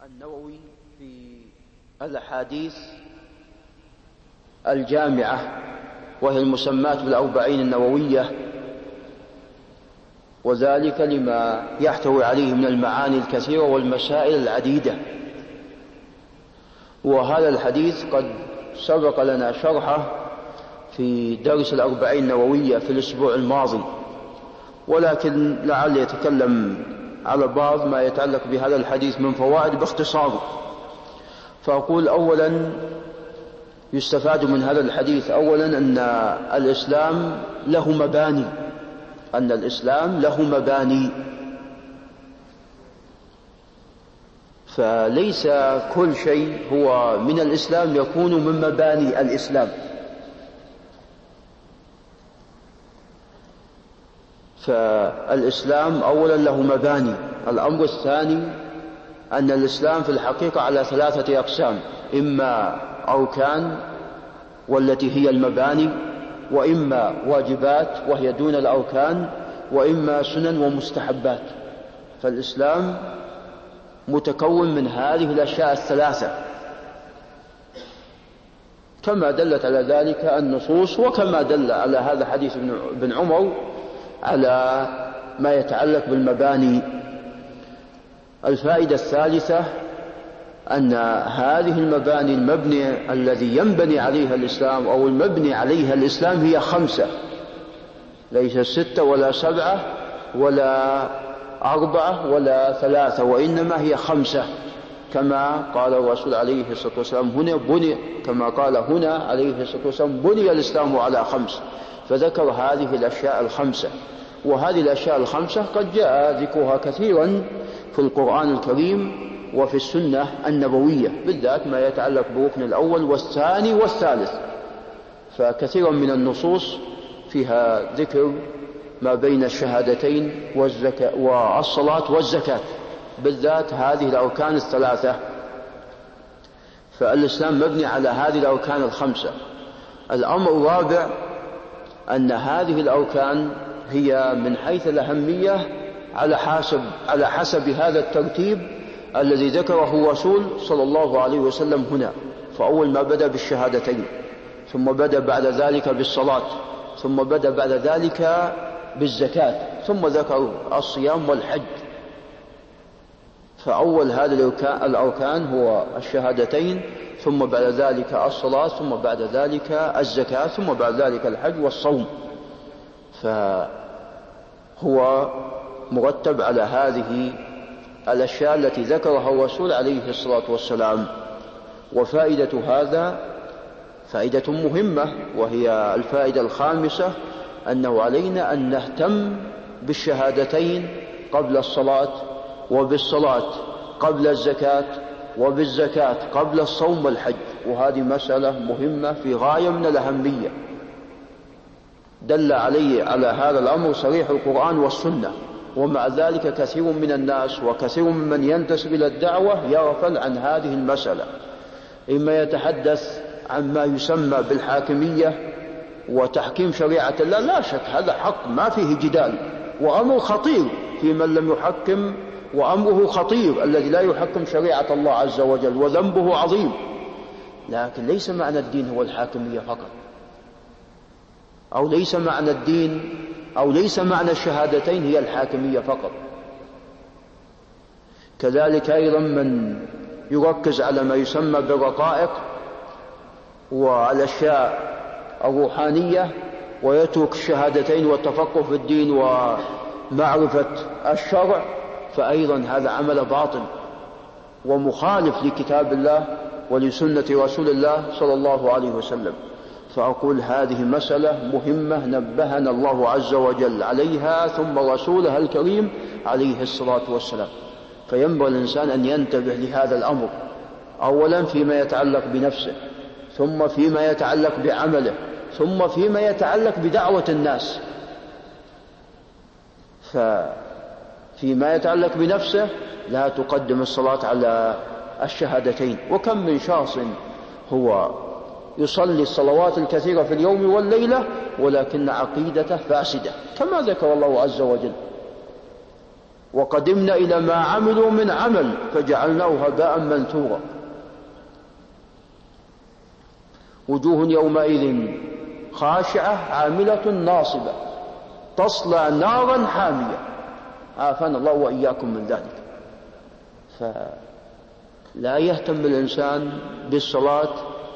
النووي في الأحاديث الجامعة وهي المسمات بالأربعين النووية، وذلك لما يحتوي عليه من المعاني الكثيرة والمسائل العديدة. وهذا الحديث قد سبق لنا شرحه في درس الأربعين النووية في الأسبوع الماضي، ولكن لعل يتكلم على بعض ما يتعلق بهذا الحديث من فوائد باختصار. فأقول أولا يستفاد من هذا الحديث أولا أن الإسلام له مباني، أن الإسلام له مباني، فليس كل شيء هو من الإسلام يكون من مباني الإسلام. فالإسلام أولا له مباني. الأمر الثاني أن الإسلام في الحقيقة على ثلاثة أقسام: إما أركان والتي هي المباني، وإما واجبات وهي دون الأركان، وإما سنن ومستحبات. فالإسلام متكون من هذه الأشياء الثلاثة كما دلت على ذلك النصوص، وكما دل على هذا حديث ابن عمر على ما يتعلق بالمباني. الفائدة الثالثة أن هذه المباني المبني الذي ينبني عليها الإسلام أو المبني عليها الإسلام هي 5، ليس 6 ولا 7 ولا 4 ولا 3، وإنما هي 5 كما قال الرسول عليه الصلاة والسلام هنا بني، كما قال هنا عليه الصلاة والسلام بني الإسلام على 5، فذكر هذه الأشياء 5. وهذه الأشياء 5 قد جاء ذكرها كثيرا في القرآن الكريم وفي السنة النبوية، بالذات ما يتعلق بالركن الأول والثاني والثالث، فكثيرا من النصوص فيها ذكر ما بين الشهادتين والصلاة والزكاة، بالذات هذه الأركان الثلاثة. فالإسلام مبني على هذه الأركان 5. الأمر الرابع أن هذه الأركان هي من حيث الأهمية على حسب هذا الترتيب الذي ذكره الرسول صلى الله عليه وسلم هنا. فأول ما بدأ بالشهادتين، ثم بدأ بعد ذلك بالصلاة، ثم بدأ بعد ذلك بالزكاة، ثم ذكر الصيام والحج. فأول هذه الأركان هو الشهادتين، ثم بعد ذلك الصلاة، ثم بعد ذلك الزكاة، ثم بعد ذلك الحج والصوم. فهو مرتب على هذه الأشياء التي ذكرها الرسول عليه الصلاة والسلام. وفائدة هذا فائدة مهمة، وهي الفائدة الخامسة: أنه علينا أن نهتم بالشهادتين قبل الصلاة، وبالصلاة قبل الزكاة، وبالزكاة قبل الصوم والحج. وهذه مسألة مهمة في غاية من الأهمية، دل على هذا الأمر صريح القرآن والسنة. ومع ذلك كثير من الناس وكثير ممن ينتسب إلى الدعوة يغفل عن هذه المسألة، إما يتحدث عن ما يسمى بالحاكمية وتحكيم شريعة الله. لا شك هذا حق ما فيه جدال، وأمر خطير في من لم يحكم، وأمره خطير الذي لا يحكم شريعة الله عز وجل، وذنبه عظيم. لكن ليس معنى الدين هو الحاكمية فقط، أو ليس معنى الدين أو ليس معنى الشهادتين هي الحاكمية فقط. كذلك أيضا من يركز على ما يسمى بالرقائق والأشياء الروحانية ويترك الشهادتين والتفقه في الدين ومعرفة الشرع، فأيضا هذا عمل باطل ومخالف لكتاب الله ولسنة رسول الله صلى الله عليه وسلم. فأقول هذه مسألة مهمة نبهنا الله عز وجل عليها، ثم رسوله الكريم عليه الصلاة والسلام. فينبغي الإنسان أن ينتبه لهذا الأمر، أولا فيما يتعلق بنفسه، ثم فيما يتعلق بعمله، ثم فيما يتعلق بدعوة الناس. فيما يتعلق بنفسه لا تقدم الصلاة على الشهادتين. وكم من شخص هو يصلي الصلوات الكثيرة في اليوم والليلة ولكن عقيدته فاسدة، كما ذكر الله عز وجل. وقدمنا إلى ما عملوا من عمل فجعلناه هباء منثورا. وجوه يومئذ خاشعة عاملة ناصبة تصلى نارا حامية، عافانا الله وإياكم من ذلك. فلا يهتم الإنسان بالصلاة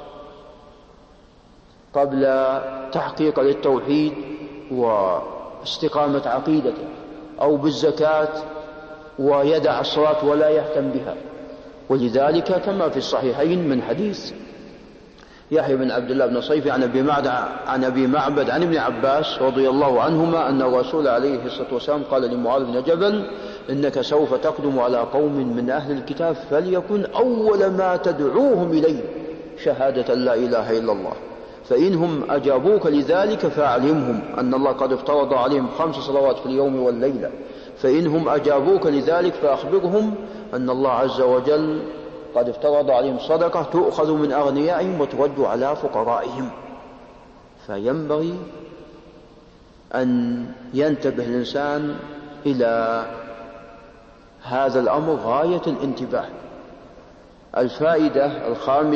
قبل تحقيق للتوحيد واستقامة عقيدته، أو بالزكاة ويدع الصلاة ولا يهتم بها. ولذلك كما في الصحيحين من حديث يحيى بن عبد الله بن صيفي عن أبي معبد عن ابن عباس رضي الله عنهما أن الرسول عليه الصلاة والسلام قال لمعاذ بن جبل: إنك سوف تقدم على قوم من أهل الكتاب فليكن أول ما تدعوهم إليه شهادة لا إله إلا الله، فإنهم أجابوك لذلك فأعلمهم أن الله قد افترض عليهم 5 صلوات في اليوم والليلة، فإنهم أجابوك لذلك فأخبرهم أن الله عز وجل قد افترض عليهم صدقة تؤخذ من أغنيائهم وترد على فقرائهم. فينبغي أن ينتبه الإنسان إلى هذا الأمر غاية الانتباه. الفائدة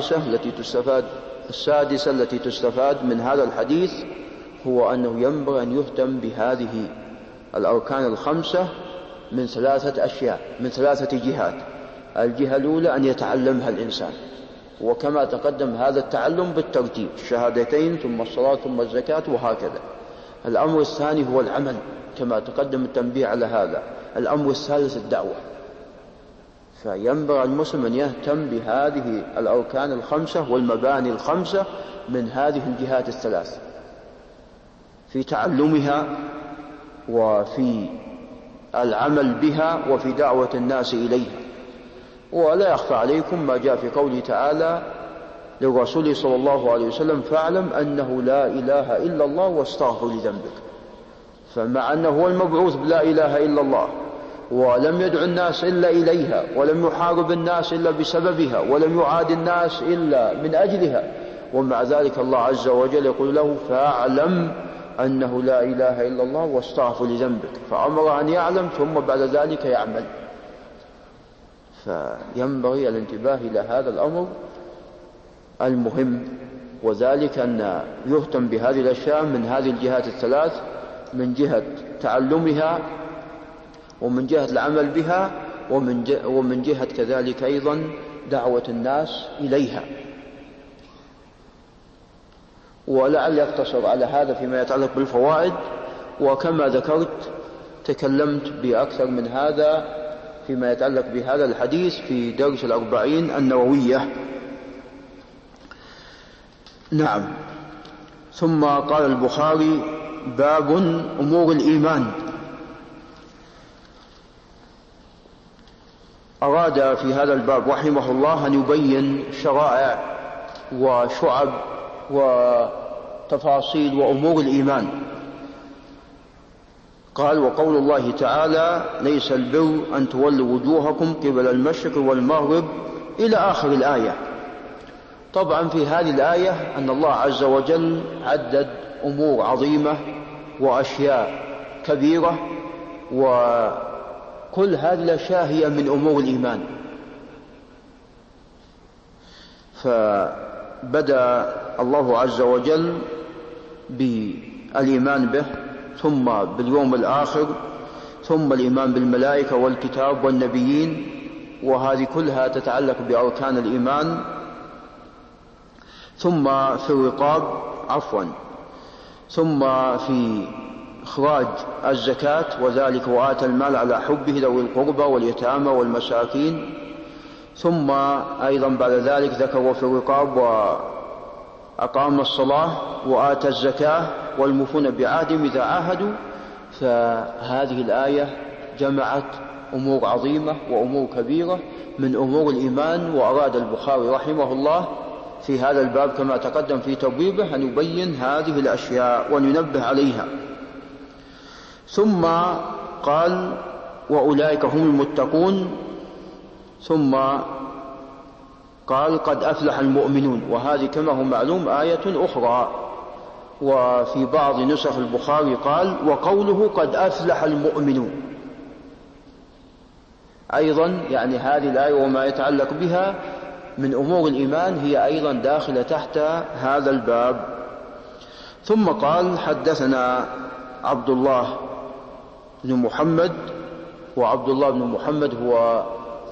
السادسة التي تستفاد من هذا الحديث هو أنه ينبغي أن يهتم بهذه الأركان ال5 من 3 أشياء، من 3 جهات. الجهة الأولى أن يتعلمها الإنسان، وكما تقدم هذا التعلم بالترتيب: الشهادتين ثم الصلاة ثم الزكاة وهكذا. الأمر الثاني هو العمل كما تقدم التنبيه على هذا. الأمر الثالث الدعوة. فينبغي المسلم أن يهتم بهذه الأركان ال5 والمباني ال5 من هذه الجهات ال3 في تعلمها وفي العمل بها وفي دعوة الناس إليها. ولا يخفى عليكم ما جاء في قوله تعالى للرسول صلى الله عليه وسلم: فاعلم أنه لا إله إلا الله واستغفر لذنبك. فمع أنه هو المبعوث بلا إله إلا الله ولم يدع الناس إلا إليها، ولم يحارب الناس إلا بسببها، ولم يعاد الناس إلا من أجلها، ومع ذلك الله عز وجل يقول له: فاعلم أنه لا إله إلا الله واستغفر لذنبك. فأمر أن يعلم ثم بعد ذلك يعمل. فينبغي الانتباه إلى هذا الأمر المهم، وذلك أن يهتم بهذه الأشياء من هذه الجهات ال3: من جهة تعلمها، ومن جهة العمل بها، ومن جهة كذلك أيضا دعوة الناس إليها. ولعل يقتصر على هذا فيما يتعلق بالفوائد، وكما ذكرت تكلمت بأكثر من هذا فيما يتعلق بهذا الحديث في درس 40 النووية. نعم. ثم قال البخاري: باب أمور الإيمان. أراد في هذا الباب رحمه الله أن يبين شرائع وشعب وتفاصيل وأمور الإيمان. قال: وقول الله تعالى: ليس البر أن تولوا وجوهكم قبل المشرق والمغرب، إلى آخر الآية. طبعا في هذه الآية أن الله عز وجل عدد أمور عظيمة وأشياء كبيرة، وكل هذه الأشياء هي من أمور الإيمان. فبدأ الله عز وجل بالإيمان به، ثم باليوم الآخر، ثم الإيمان بالملائكة والكتاب والنبيين، وهذه كلها تتعلق بأركان الإيمان. ثم في الرقاب ثم في إخراج الزكاة، وذلك وآتى المال على حبه ذوي القربى واليتامى والمساكين. ثم أيضا بعد ذلك ذكر في الرقاب وأقام الصلاة وآتى الزكاة والموفون بعهدهم إذا عاهدوا. فهذه الآية جمعت أمور عظيمة وأمور كبيرة من أمور الإيمان. وأراد البخاري رحمه الله في هذا الباب كما تقدم في تبويبه أن يبين هذه الأشياء وأن ينبه عليها. ثم قال: وأولئك هم المتقون. ثم قال: قد أفلح المؤمنون. وهذه كما هو معلوم آية أخرى. وفي بعض نسخ البخاري قال: وقوله قد أفلح المؤمنون. أيضا يعني هذه الآية وما يتعلق بها من أمور الإيمان هي أيضا داخلة تحت هذا الباب. ثم قال: حدثنا عبد الله بن محمد، وعبد الله بن محمد هو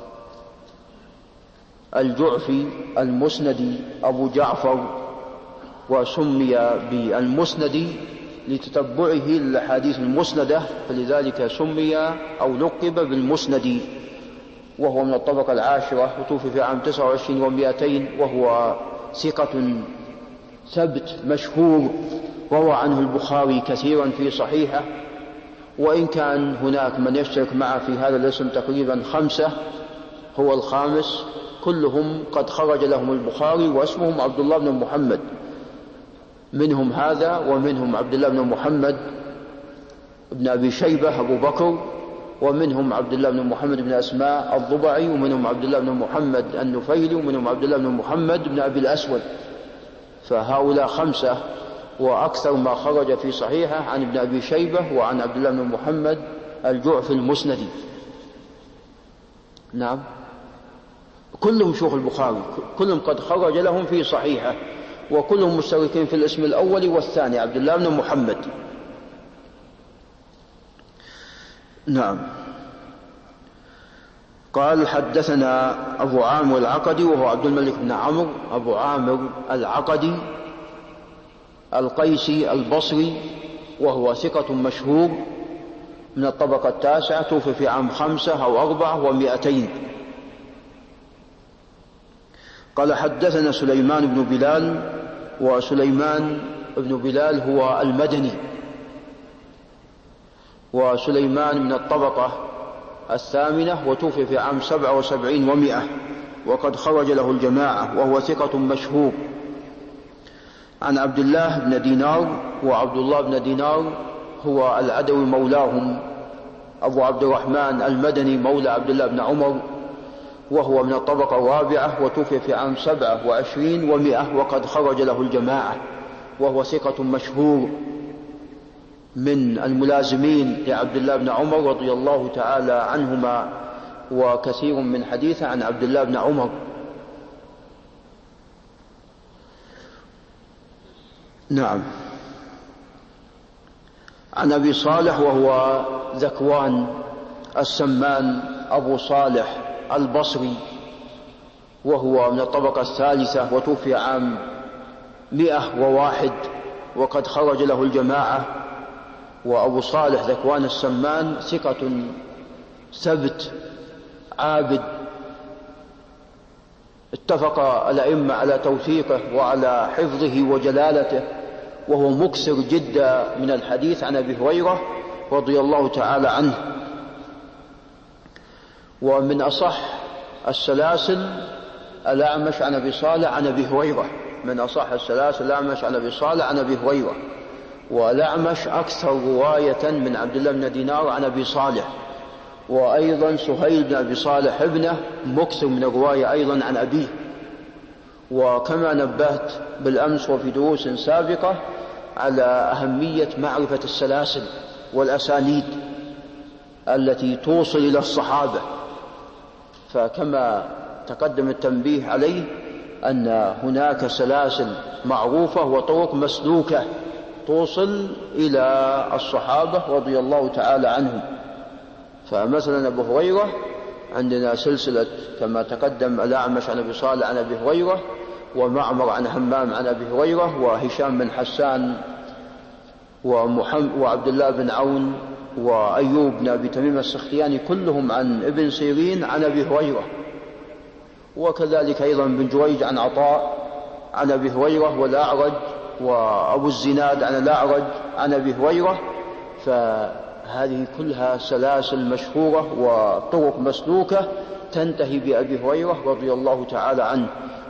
الجعفي المسندي أبو جعفر، وسمي بالمسندي لتتبعه الأحاديث المسندة، فلذلك سمي أو لقب بالمسندي، وهو من الطبقة العاشرة، وتوفي في عام 29 و200، وهو ثقة ثبت مشهور، روى عنه البخاري كثيرا في صحيحه، وإن كان هناك من يشترك معه في هذا الاسم تقريبا 5، هو الخامس، كلهم قد خرج لهم البخاري واسمهم عبد الله بن محمد، منهم هذا ومنهم عبد الله بن محمد بن أبي شيبة أبو بكر، ومنهم عبد الله بن محمد بن أسماء الضبعي، ومنهم عبد الله بن محمد النفيلي، ومنهم عبد الله بن محمد بن أبي الأسود، فهؤلاء 5، وأكثر ما خرج في صحيحه عن ابن أبي شيبة وعن عبد الله بن محمد الجعفي المسندي. نعم، كلهم شيوخ البخاري، كلهم قد خرج لهم في صحيحه، وكلهم مشتركين في الاسم الأول والثاني، عبد الله بن محمد. نعم. قال: حدثنا أبو عامر العقدي، وهو عبد الملك بن عمرو أبو عامر العقدي القيسي البصري، وهو ثقة مشهور من الطبقة التاسعة، توفي في عام 5 أو 4 و200. قال: حدثنا سليمان بن بلال، وسليمان بن بلال هو المدني، وسليمان من الطبقة 8، وتوفي في عام 77 و100، وقد خرج له الجماعة، وهو ثقة مشهور. عن عبد الله بن دينار، وعبد الله بن دينار هو العدوي مولاهم، أبو عبد الرحمن المدني مولى عبد الله بن عمر، وهو من الطبقة 4، وتوفي في عام 27 و100، وقد خرج له الجماعة، وهو ثقة مشهور من الملازمين لعبد الله بن عمر رضي الله تعالى عنهما، وكثير من حديثه عن عبد الله بن عمر. نعم. عن أبي صالح، وهو ذكوان السمان أبو صالح البصري، وهو من الطبقة 3، وتوفي عام 101، وقد خرج له الجماعة. وأبو صالح ذكوان السمان ثقة ثبت عابد، اتفق الأئمة على توثيقه وعلى حفظه وجلالته، وهو مكثر جدا من الحديث عن أبي هريرة رضي الله تعالى عنه. ومن أصح السلاسل الأعمش عن أبي صالح عن أبي هريرة، من أصح السلاسل الأعمش عن أبي صالح عن أبي هريرة، والأعمش أكثر رواية من عبد الله بن دينار عن أبي صالح. وأيضا سهيل بن أبي صالح ابنه مكثر من الرواية أيضا عن أبيه. وكما نبهت بالأمس وفي دروس سابقة على أهمية معرفة السلاسل والأسانيد التي توصل إلى الصحابة، فكما تقدم التنبيه عليه أن هناك سلاسل معروفة وطرق مسلوكة توصل إلى الصحابة رضي الله تعالى عنهم. فمثلا أبو هريرة عندنا سلسلة كما تقدم الأعمش عن أبي صالح عن أبي هريرة، ومعمر عن همام عن أبي هريرة، وهشام بن حسان وعبد الله بن عون وأيوب بن أبي تميم السختياني، كلهم عن ابن سيرين عن أبي هريرة. وكذلك أيضا بن جريج عن عطاء عن أبي هريرة، والأعرج وأبو الزناد عن الأعرج عن أبي هريرة. فهذه كلها سلاسل مشهورة وطرق مسلوكة تنتهي بأبي هريرة رضي الله تعالى عنه.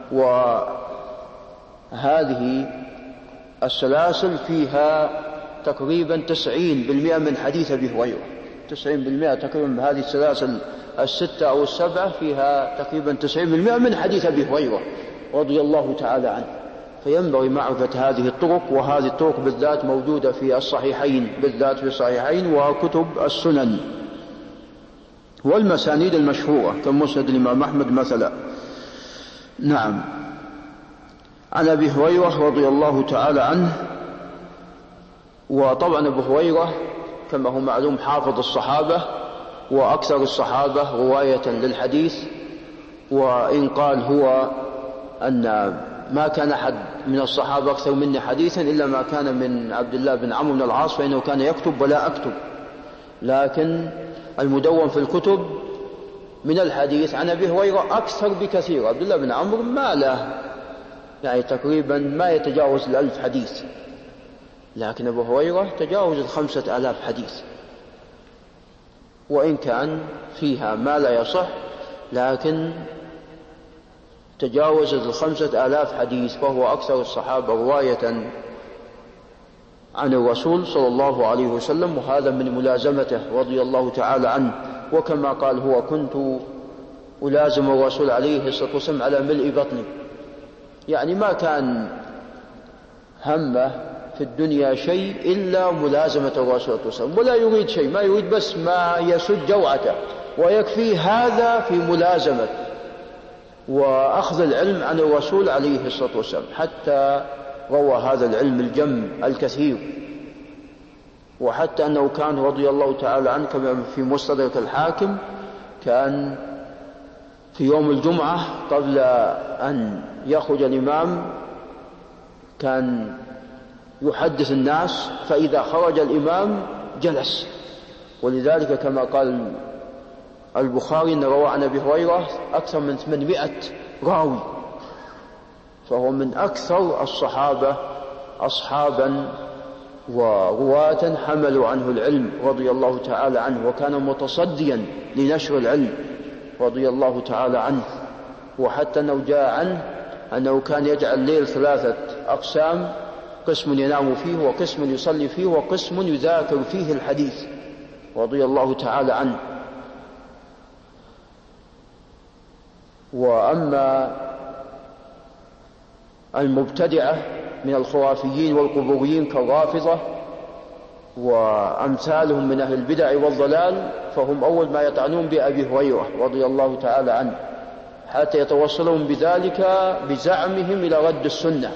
وهذه السلاسل فيها تقريبا 90% من حديث أبي هريرة، 90% تقريبا بهذه السلاسل 6 أو 7 فيها تقريبا 90% من حديث أبي هريرة رضي الله تعالى عنه. فينبغي معرفة هذه الطرق، وهذه الطرق بالذات موجودة في الصحيحين، بالذات في الصحيحين وكتب السنن. والمسانيد المشهورة كمسند الإمام أحمد مثلا. نعم. عن أبي هريرة رضي الله تعالى عنه. وطبعا أبو هريرة كما هو معلوم حافظ الصحابة وأكثر الصحابة رواية للحديث، وإن قال هو أن ما كان أحد من الصحابة أكثر مني حديثا إلا ما كان من عبد الله بن عمرو بن العاص فإنه كان يكتب ولا أكتب، لكن المدون في الكتب من الحديث عن أبي هريرة أكثر بكثير. عبد الله بن عمرو ما له يعني تقريبا ما يتجاوز 1000 حديث، لكن أبو هريرة تجاوز 5000 حديث، وإن كان فيها ما لا يصح لكن تجاوز 5000 حديث، فهو أكثر الصحابة رواية عن الرسول صلى الله عليه وسلم، وهذا من ملازمته رضي الله تعالى عنه. وكما قال هو كنت ألازم الرسول عليه الصلاة والسلام على ملء بطني، يعني ما كان همه في الدنيا شيء إلا ملازمة الرسول صلى الله عليه وسلم، ولا يريد شيء، ما يريد بس ما يسد جوعته، ويكفي هذا في ملازمة وأخذ العلم عن الرسول عليه الصلاة والسلام، حتى روى هذا العلم الجم الكثير. وحتى أنه كان رضي الله تعالى عنه كما في مستدرك الحاكم كان في يوم الجمعة قبل أن يخرج الإمام كان يحدث الناس، فإذا خرج الإمام جلس. ولذلك كما قال البخاري أن روى عن أبي هريرة أكثر من 800 راوي، فهو من أكثر الصحابة أصحابا ورواة حملوا عنه العلم رضي الله تعالى عنه، وكان متصديا لنشر العلم رضي الله تعالى عنه. وحتى أنه جاء عنه أنه كان يجعل الليل 3 أقسام، قسم ينام فيه وقسم يصلي فيه وقسم يذاكر فيه الحديث رضي الله تعالى عنه. وأما المبتدعة من الخرافيين والقبوريين كالرافضة وأمثالهم من أهل البدع والضلال، فهم أول ما يطعنون بأبي هريرة رضي الله تعالى عنه، حتى يتوصلون بذلك بزعمهم إلى رد السنة،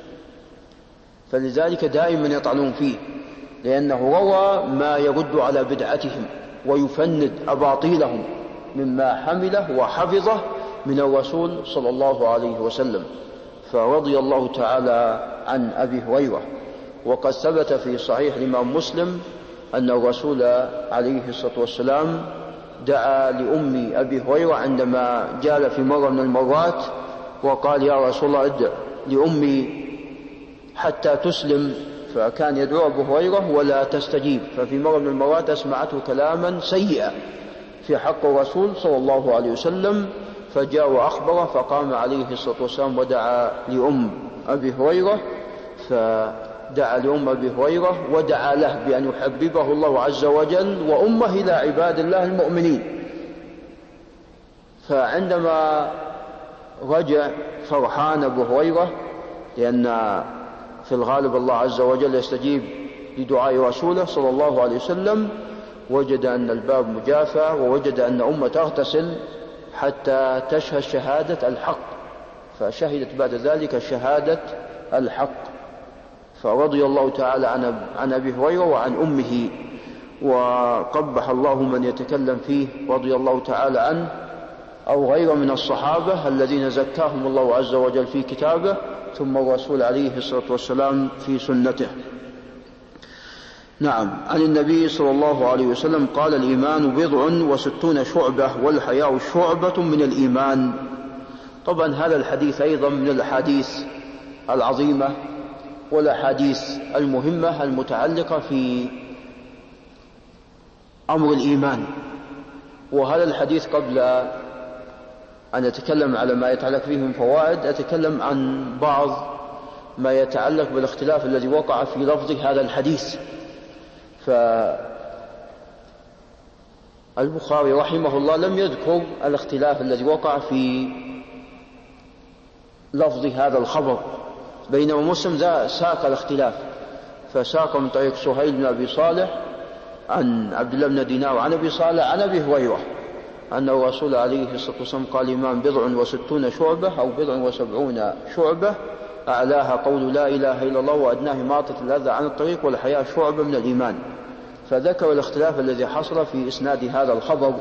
فلذلك دائما يطعنون فيه، لأنه روى ما يرد على بدعتهم ويفند أباطيلهم مما حمله وحفظه من الرسول صلى الله عليه وسلم. فرضي الله تعالى عن أبي هريرة. وقد ثبت في صحيح الإمام مسلم أن الرسول عليه الصلاة والسلام دعا لأم أبي هريرة عندما جال في مرة من المرات وقال يا رسول الله ادع لأمي حتى تسلم، فكان يدعو أبو هريرة ولا تستجيب، ففي مرة من المرات أسمعته كلاما سيئا في حق الرسول صلى الله عليه وسلم، فجاء وأخبره، فقام عليه الصلاة والسلام ودعا لأم أبي هريرة، فدعا لأم أبي هريرة ودعا له بأن يحببه الله عز وجل وأمه إلى عباد الله المؤمنين. فعندما رجع فرحان أبو هريرة، لأن في الغالب الله عز وجل يستجيب لدعاء رسوله صلى الله عليه وسلم، وجد أن الباب مجافى، ووجد أن أمه تغتسل حتى تشهد شهادة الحق، فشهدت بعد ذلك شهادة الحق. فرضي الله تعالى عن أبي هريرة وعن أمه، وقبح الله من يتكلم فيه رضي الله تعالى عنه أو غير من الصحابة الذين زكاهم الله عز وجل في كتابه ثم الرسول عليه الصلاة والسلام في سنته. نعم. عن النبي صلى الله عليه وسلم قال الإيمان 60 شعبة والحياء شعبة من الإيمان. طبعا هذا الحديث أيضا من الأحاديث العظيمة والأحاديث المهمة المتعلقة في أمر الإيمان. وهذا الحديث قبل أن أتكلم على ما يتعلق فيه من فوائد أتكلم عن بعض ما يتعلق بالاختلاف الذي وقع في لفظ هذا الحديث. فالبخاري رحمه الله لم يذكر الاختلاف الذي وقع في لفظ هذا الخبر، بينما مسلم ساق الاختلاف، فساق من طريق سهيل بن أبي صالح عن عبد الله بن دينار عن أبي صالح عن أبي هريرة أن الرسول عليه الصلاة والسلام قال الإيمان 60 شعبة أو 70 شعبة، أعلاها قول لا إله إلا الله وأدناه إماطة الأذى عن الطريق والحياء شعبة من الإيمان. فذكر الاختلاف الذي حصل في إسناد هذا الخبر.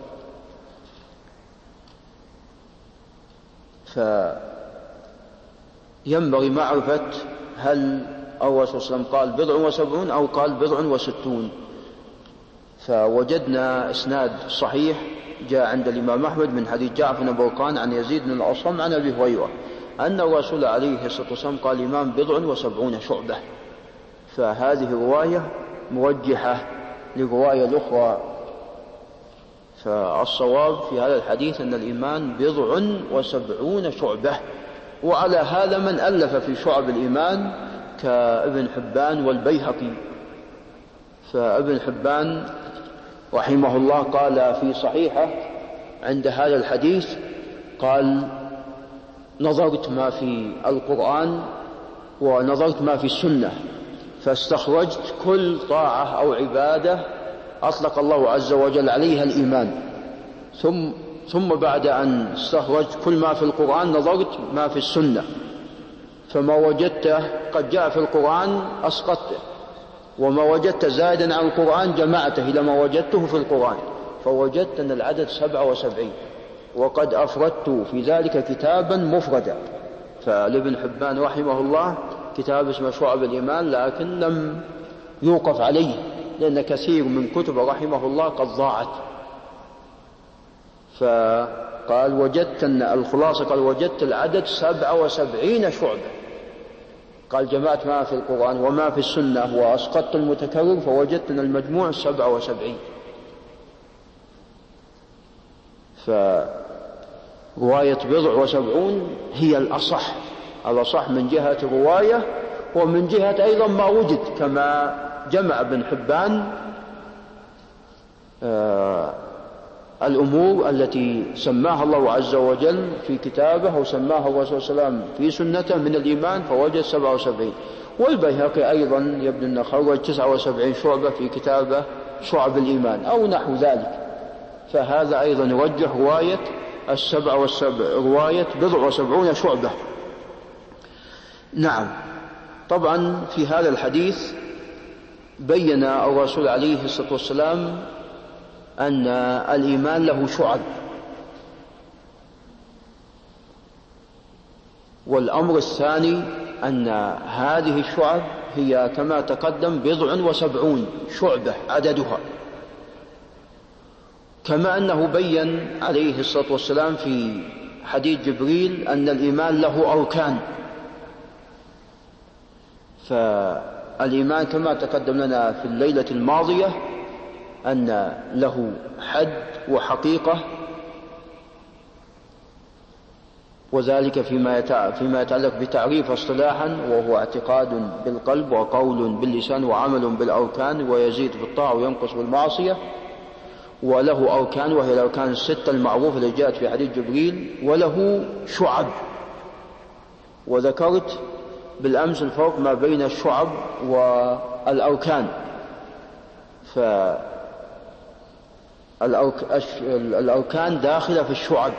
فينبغي معرفة هل الرسول صلى الله عليه وسلم قال 70 أو قال 60. فوجدنا إسناد صحيح جاء عند الإمام أحمد من حديث جعفر بن برقان عن يزيد بن الأصم عن أبي هريرة أن الرسول عليه الصلاة والسلام قال الإيمان 70 شعبة. فهذه الرواية مرجحة للرواية الأخرى. فالصواب في هذا الحديث أن الإيمان 70 شعبة. وعلى هذا من ألف في شعب الإيمان كابن حبان والبيهقي. فابن حبان رحمه الله قال في صحيحه عند هذا الحديث قال نظرت ما في القرآن ونظرت ما في السنة فاستخرجت كل طاعة أو عبادة أطلق الله عز وجل عليها الإيمان، ثم بعد أن استخرجت كل ما في القرآن نظرت ما في السنة، فما وجدته قد جاء في القرآن أسقطته، وما وجدت زائدا عن القرآن جمعته إلى ما وجدته في القرآن، فوجدت أن العدد 77، وقد أفردت في ذلك كتابا مفردا. فلابن حبان رحمه الله كتاب اسمه شعب الإيمان، لكن لم يوقف عليه لأن كثير من كتب رحمه الله قد ضاعت. فقال وجدت أن الخلاصة قال وجدت العدد 77 شعبة. قال جمعت ما في القرآن وما في السنة وأسقطت المتكرر فوجدت أن المجموع 77. فرواية 70 هي الأصح من جهة الرواية ومن جهة أيضا ما وجد، كما جمع ابن حبان الأمور التي سماها الله عز وجل في كتابه وسماها الرسول صلى الله عليه وسلم في سنته من الإيمان فوجد 77. والبيهقي أيضا يبدو أن خرج 79 شعبة في كتابه شعب الإيمان أو نحو ذلك. فهذا أيضا يرجح رواية 70 شعبة. نعم. طبعا في هذا الحديث بين الرسول عليه الصلاة والسلام أن الإيمان له شعب، والأمر الثاني أن هذه الشعب هي كما تقدم 70 شعبة عددها، كما أنه بين عليه الصلاة والسلام في حديث جبريل أن الإيمان له أركان. فالإيمان كما تقدم لنا في الليلة الماضية أن له حد وحقيقة، وذلك فيما يتعلق بتعريف اصطلاحا، وهو اعتقاد بالقلب وقول باللسان وعمل بالأركان، ويزيد بالطاعة وينقص بالمعصية. وله أركان وهي الأركان 6 المعروفة التي جاءت في حديث جبريل، وله شعب. وذكرت بالأمس الفرق ما بين الشعب والأركان. الأركان داخلة في الشعب،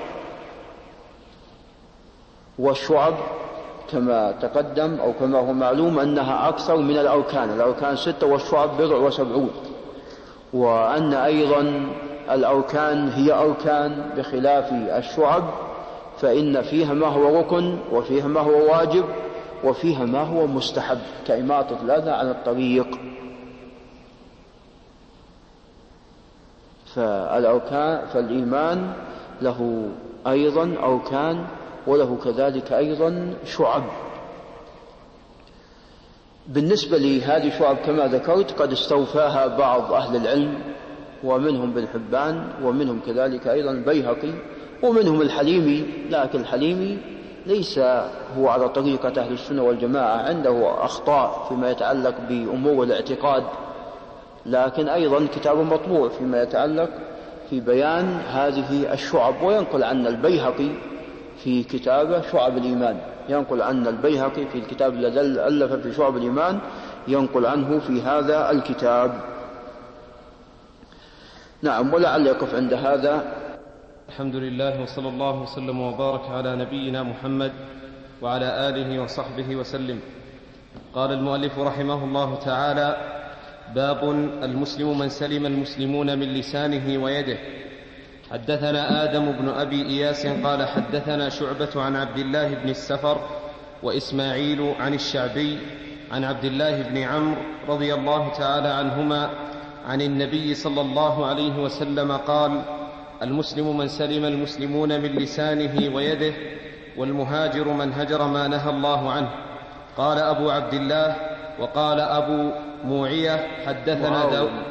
والشعب كما تقدم أو كما هو معلوم أنها أكثر من الأركان 6 والشعب 70. وأن أيضا الأركان هي أركان بخلاف الشعب، فإن فيها ما هو ركن وفيها ما هو واجب وفيها ما هو مستحب كإماطة الأذى عن الطريق. فالإيمان له أيضا أركان وله كذلك أيضا شعب. بالنسبة لهذه الشعب كما ذكرت قد استوفاها بعض أهل العلم، ومنهم ابن حبان ومنهم كذلك أيضا البيهقي ومنهم الحليمي، لكن الحليمي ليس هو على طريقة أهل السنة والجماعة، عنده أخطاء فيما يتعلق بأمور الاعتقاد، لكن أيضا كتاب مطبوع فيما يتعلق في بيان هذه الشعب. وينقل عن البيهقي في كتابه شعب الإيمان، ينقل عن البيهقي في الكتاب الذي ألف في شعب الإيمان، ينقل عنه في هذا الكتاب. نعم. ولعل يقف عند هذا الحمد لله وصلى الله وسلم وبارك على نبينا محمد وعلى آله وصحبه وسلم. قال المؤلف رحمه الله تعالى: باب المسلم من سلم المسلمون من لسانه ويده. حدثنا آدم بن أبي إياس قال حدثنا شعبة عن عبد الله بن السفر وإسماعيل عن الشعبي عن عبد الله بن عمرو رضي الله تعالى عنهما عن النبي صلى الله عليه وسلم قال: المسلم من سلم المسلمون من لسانه ويده، والمهاجر من هجر ما نهى الله عنه. قال أبو عبد الله. وقال أبو موعية حدثنا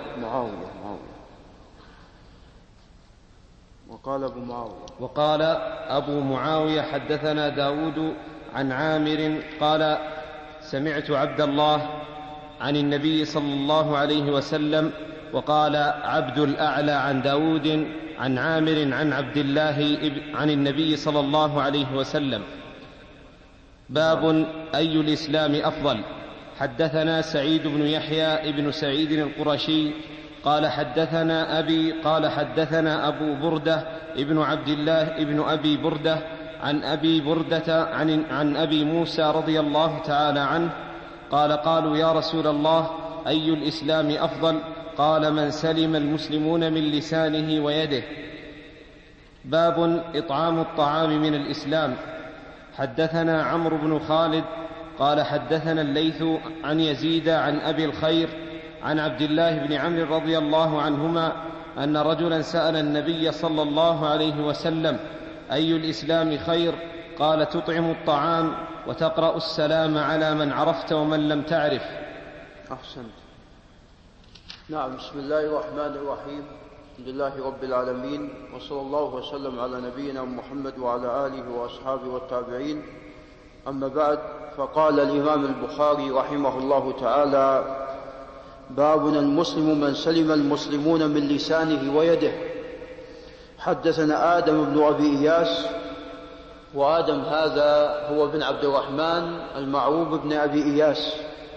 وقال أبو معاوية حدثنا داود عن عامر قال: سمعت عبد الله عن النبي صلى الله عليه وسلم. وقال عبد الأعلى عن داود عن عامر عن عبد الله عن النبي صلى الله عليه وسلم. باب أي الإسلام أفضل. حدثنا سعيد بن يحيى بن سعيد القرشي قال حدثنا أبي قال حدثنا أبو بردة ابن عبد الله ابن أبي بردة عن أبي بردة عن أبي موسى رضي الله تعالى عنه قال: قالوا يا رسول الله أي الإسلام أفضل؟ قال: من سلم المسلمون من لسانه ويده. باب إطعام الطعام من الإسلام. حدثنا عمرو بن خالد قال حدثنا الليث عن يزيد عن أبي الخير عن عبد الله بن عمرو رضي الله عنهما أن رجلا سأل النبي صلى الله عليه وسلم: أي الإسلام خير؟ قال: تطعم الطعام وتقرأ السلام على من عرفت ومن لم تعرف. أحسنت. نعم. بسم الله الرحمن الرحيم. الحمد لله رب العالمين، وصلى الله وسلم على نبينا محمد وعلى آله وأصحابه والتابعين. أما بعد، فقال الإمام البخاري رحمه الله تعالى: بابنا المسلم من سلم المسلمون من لسانه ويده. حدثنا آدم بن أبي إياس، وآدم هذا هو بن عبد الرحمن المعروف بن أبي إياس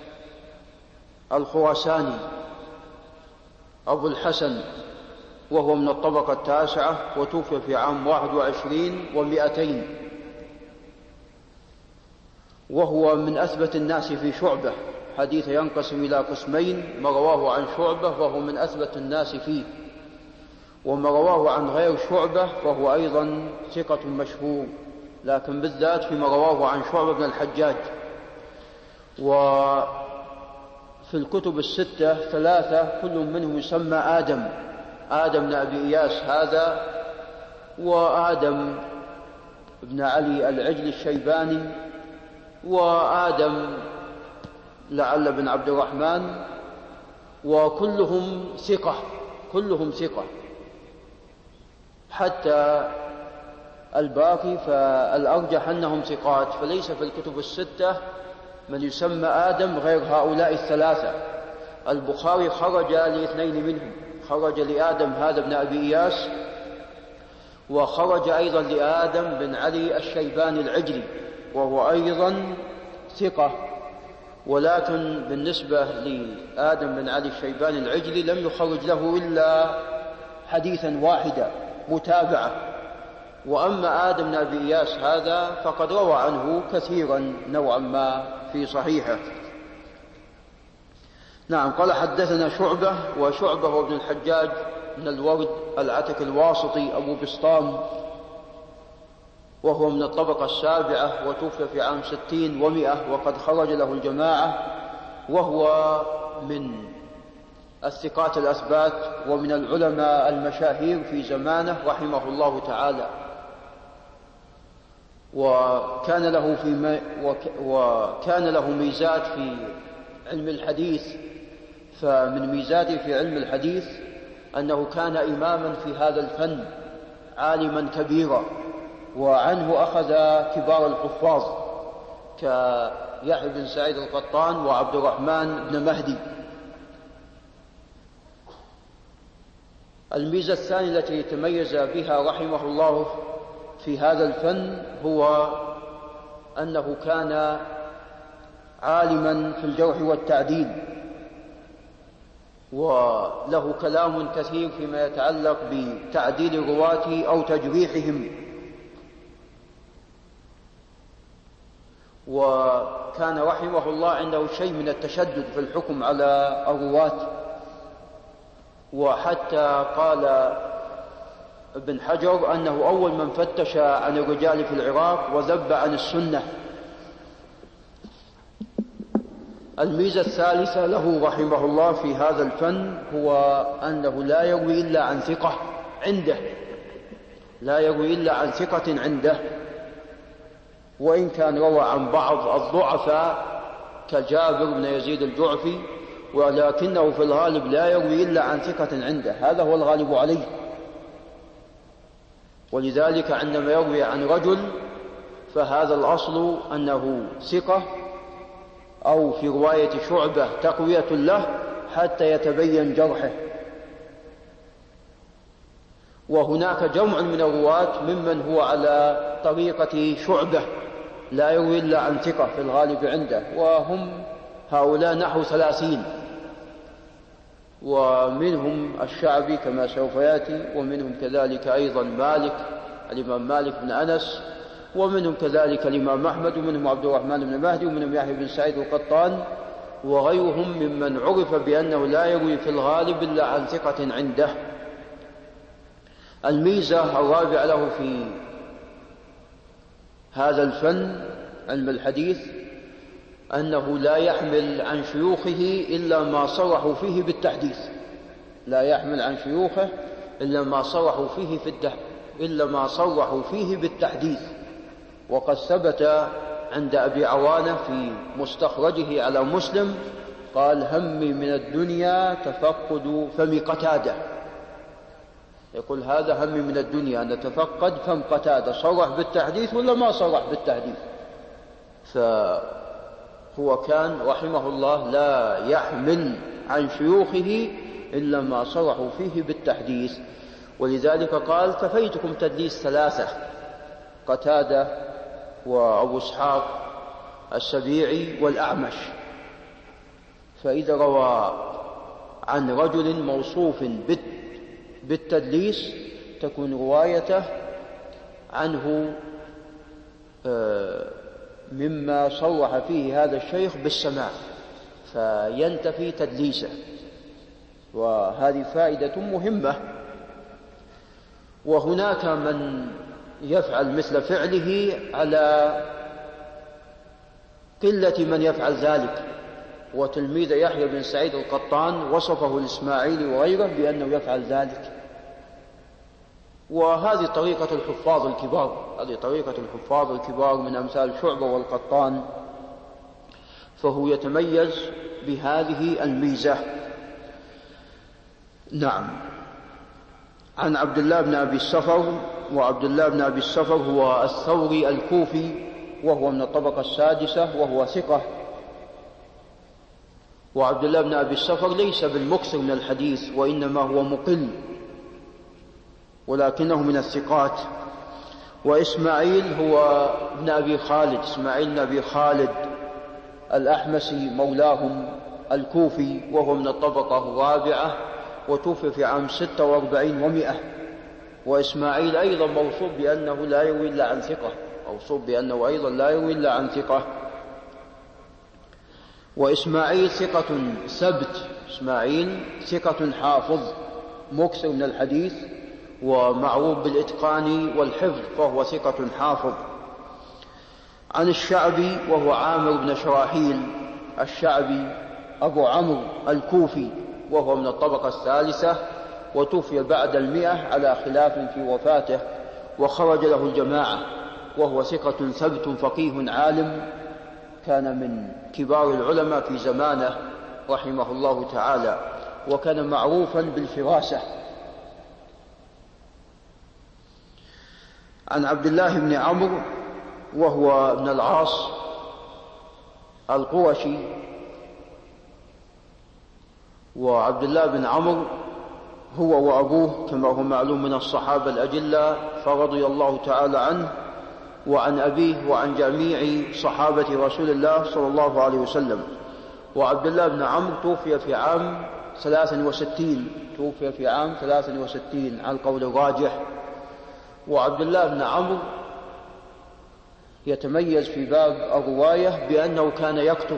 الخراساني أبو الحسن، وهو من الطبقة التاسعة، وتوفي في عام 21 و200، وهو من أثبت الناس في شعبة. حديث ينقسم إلى قسمين: ما رواه عن شعبة فهو من أثبت الناس فيه، وما رواه عن غير شعبة فهو أيضا ثقة مشهور، لكن بالذات فيما رواه عن شعبة بن الحجاج. وفي الكتب الستة 3 كل منهم يسمى آدم بن أبي إياس هذا، وآدم بن علي العجل الشيباني، وآدم لعل بن عبد الرحمن، وكلهم ثقة، حتى الباقي فالأرجح أنهم ثقات. فليس في الكتب الستة من يسمى آدم غير هؤلاء 3. البخاري خرج ل2 منهم، خرج لآدم هذا بن أبي إياس، وخرج أيضا لآدم بن علي الشيباني العجلي، وهو أيضا ثقة. ولكن بالنسبة لآدم بن علي الشيباني العجلي لم يخرج له إلا حديثا واحدا متابعة. وأما آدم بن أبي إياس هذا فقد روى عنه كثيرا نوعا ما في صحيحه. نعم. قال حدثنا شعبة، وشعبة هو ابن الحجاج من الورد العتك الواسطي أبو بسطام، وهو من الطبقة 7، وتوفي في عام 60 و100، وقد خرج له الجماعة، وهو من الثقات الأثبات ومن العلماء المشاهير في زمانه رحمه الله تعالى. وكان له ميزات في علم الحديث. فمن ميزاته في علم الحديث أنه كان إماما في هذا الفن، عالما كبيرا، وعنه أخذ كبار الحفاظ كيحيى بن سعيد القطان وعبد الرحمن بن مهدي. الميزة الثانية التي تميز بها رحمه الله في هذا الفن هو أنه كان عالما في الجرح والتعديل، وله كلام كثير فيما يتعلق بتعديل الرواة أو تجريحهم. وكان رحمه الله عنده شيء من التشدد في الحكم على الرواة، وحتى قال ابن حجر أنه أول من فتش عن الرجال في العراق وذب عن السنة. الميزة الثالثة له رحمه الله في هذا الفن هو أنه لا يروي إلا عن ثقة عنده، لا يروي إلا عن ثقة عنده، وإن كان روى عن بعض الضعفاء كجابر بن يزيد الجعفي، ولكنه في الغالب لا يروي إلا عن ثقة عنده، هذا هو الغالب عليه. ولذلك عندما يروي عن رجل فهذا الأصل أنه ثقة، أو في رواية شعبة تقوية له حتى يتبين جرحه. وهناك جمع من الرواة ممن هو على طريقة شعبة لا يروي إلا عن ثقة في الغالب عنده، وهم هؤلاء نحو 30، ومنهم الشعبي كما سوف يأتي، ومنهم كذلك أيضا مالك الإمام مالك بن أنس، ومنهم كذلك الإمام أحمد، ومنهم عبد الرحمن بن مهدي، ومنهم يحيى بن سعيد القطان، وغيرهم ممن عرف بأنه لا يروي في الغالب إلا عن ثقة عنده. الميزة الرابعة له في هذا الفن علم الحديث أنه لا يحمل عن شيوخه إلا ما صرحوا فيه بالتحديث، لا يحمل عن شيوخه إلا ما صرحوا فيه بالتحديث. وقد ثبت عند أبي عوانة في مستخرجه على مسلم قال: همي من الدنيا تفقد فم قتادة. يقول هذا همي من الدنيا أن نتفقد فم قتادة، صرح بالتحديث ولا ما صرح بالتحديث؟ فهو كان رحمه الله لا يحمل عن شيوخه إلا ما صرحوا فيه بالتحديث. ولذلك قال: كفيتكم تدليس 3: قتادة وأبو إسحاق السبيعي والأعمش. فإذا روى عن رجل موصوف بالتدليس تكون روايته عنه مما صرح فيه هذا الشيخ بالسماع، فينتفي تدليسه، وهذه فائدة مهمة. وهناك من يفعل مثل فعله على قلة من يفعل ذلك، وتلميذ يحيى بن سعيد القطان وصفه الإسماعيلي وغيره بأنه يفعل ذلك. وهذه طريقة الحفاظ الكبار، من أمثال شعبة والقطان، فهو يتميز بهذه الميزة. نعم. عن عبد الله بن أبي الصفر، وعبد الله بن أبي الصفر هو الثوري الكوفي، وهو من الطبقة السادسة، وهو ثقة. وعبد الله بن أبي الصفر ليس بالمكثر من الحديث، وإنما هو مقل، ولكنه من الثقات. وإسماعيل هو ابن أبي خالد، إسماعيل بن أبي خالد الأحمسي مولاهم الكوفي، وهو من الطبقة الرابعة، وتوفي في عام 46 و100. وإسماعيل أيضا موصوف بأنه لا يروي إلا عن ثقة، وإسماعيل ثقة ثبت، إسماعيل ثقة حافظ مكثر من الحديث، ومعروف بالإتقان والحفظ، فهو ثقة حافظ. عن الشعبي وهو عامر بن شراحيل الشعبي أبو عمرو الكوفي، وهو من الطبقة الثالثة، وتوفي بعد 100 على خلاف في وفاته، وخرج له الجماعة، وهو ثقة ثبت فقيه عالم، كان من كبار العلماء في زمانه رحمه الله تعالى، وكان معروفا بالفراسة. عن عبد الله بن عمرو وهو ابن العاص القرشي، وعبد الله بن عمرو هو وأبوه كما هو معلوم من الصحابة الأجلة، فرضي الله تعالى عنه وعن أبيه وعن جميع صحابة رسول الله صلى الله عليه وسلم. وعبد الله بن عمرو توفي في عام 63 توفي في عام 63 على القول الراجح. وعبد الله بن عمرو يتميز في باب الرواية بأنه كان يكتب،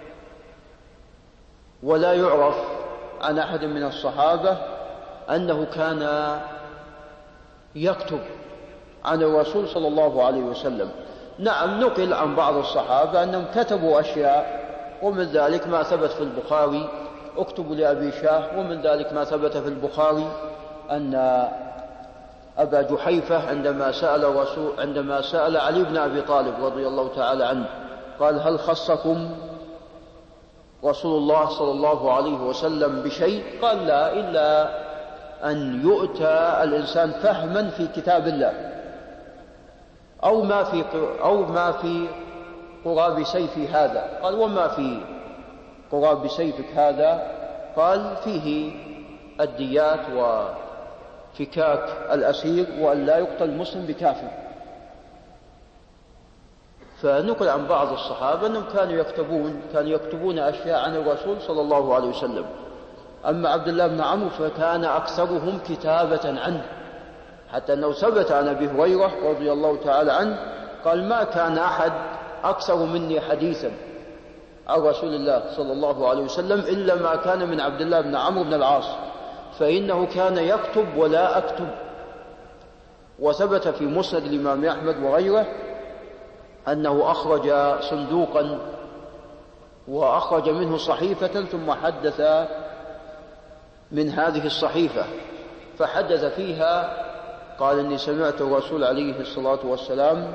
ولا يعرف عن أحد من الصحابة أنه كان يكتب عن الرسول صلى الله عليه وسلم. نعم، نقل عن بعض الصحابة أنهم كتبوا أشياء، ومن ذلك ما ثبت في البخاري اكتبوا لأبي شاه، ومن ذلك ما ثبت في البخاري أن أبا جحيفة عندما سأل علي بن أبي طالب رضي الله تعالى عنه قال: هل خصكم رسول الله صلى الله عليه وسلم بشيء؟ قال: لا، إلا أن يؤتى الإنسان فهما في كتاب الله، أو ما في قراب سيفي هذا. قال: وما في قراب سيفك هذا؟ قال: فيه الديات وفكاك الأسير، وأن لا يقتل المسلم بكافر. فنقل عن بعض الصحابة أنهم كانوا يكتبون أشياء عن الرسول صلى الله عليه وسلم. أما عبد الله بن عمرو فكان أكثرهم كتابة عنه، حتى أنه ثبت عن أبي هريرة رضي الله تعالى عنه قال: ما كان أحد أكثر مني حديثا عن رسول الله صلى الله عليه وسلم إلا ما كان من عبد الله بن عمرو بن العاص، فإنه كان يكتب ولا أكتب. وثبت في مسند الإمام أحمد وغيره أنه أخرج صندوقا وأخرج منه صحيفة، ثم حدث من هذه الصحيفة، فحدث فيها قال: إني سمعت الرسول عليه الصلاة والسلام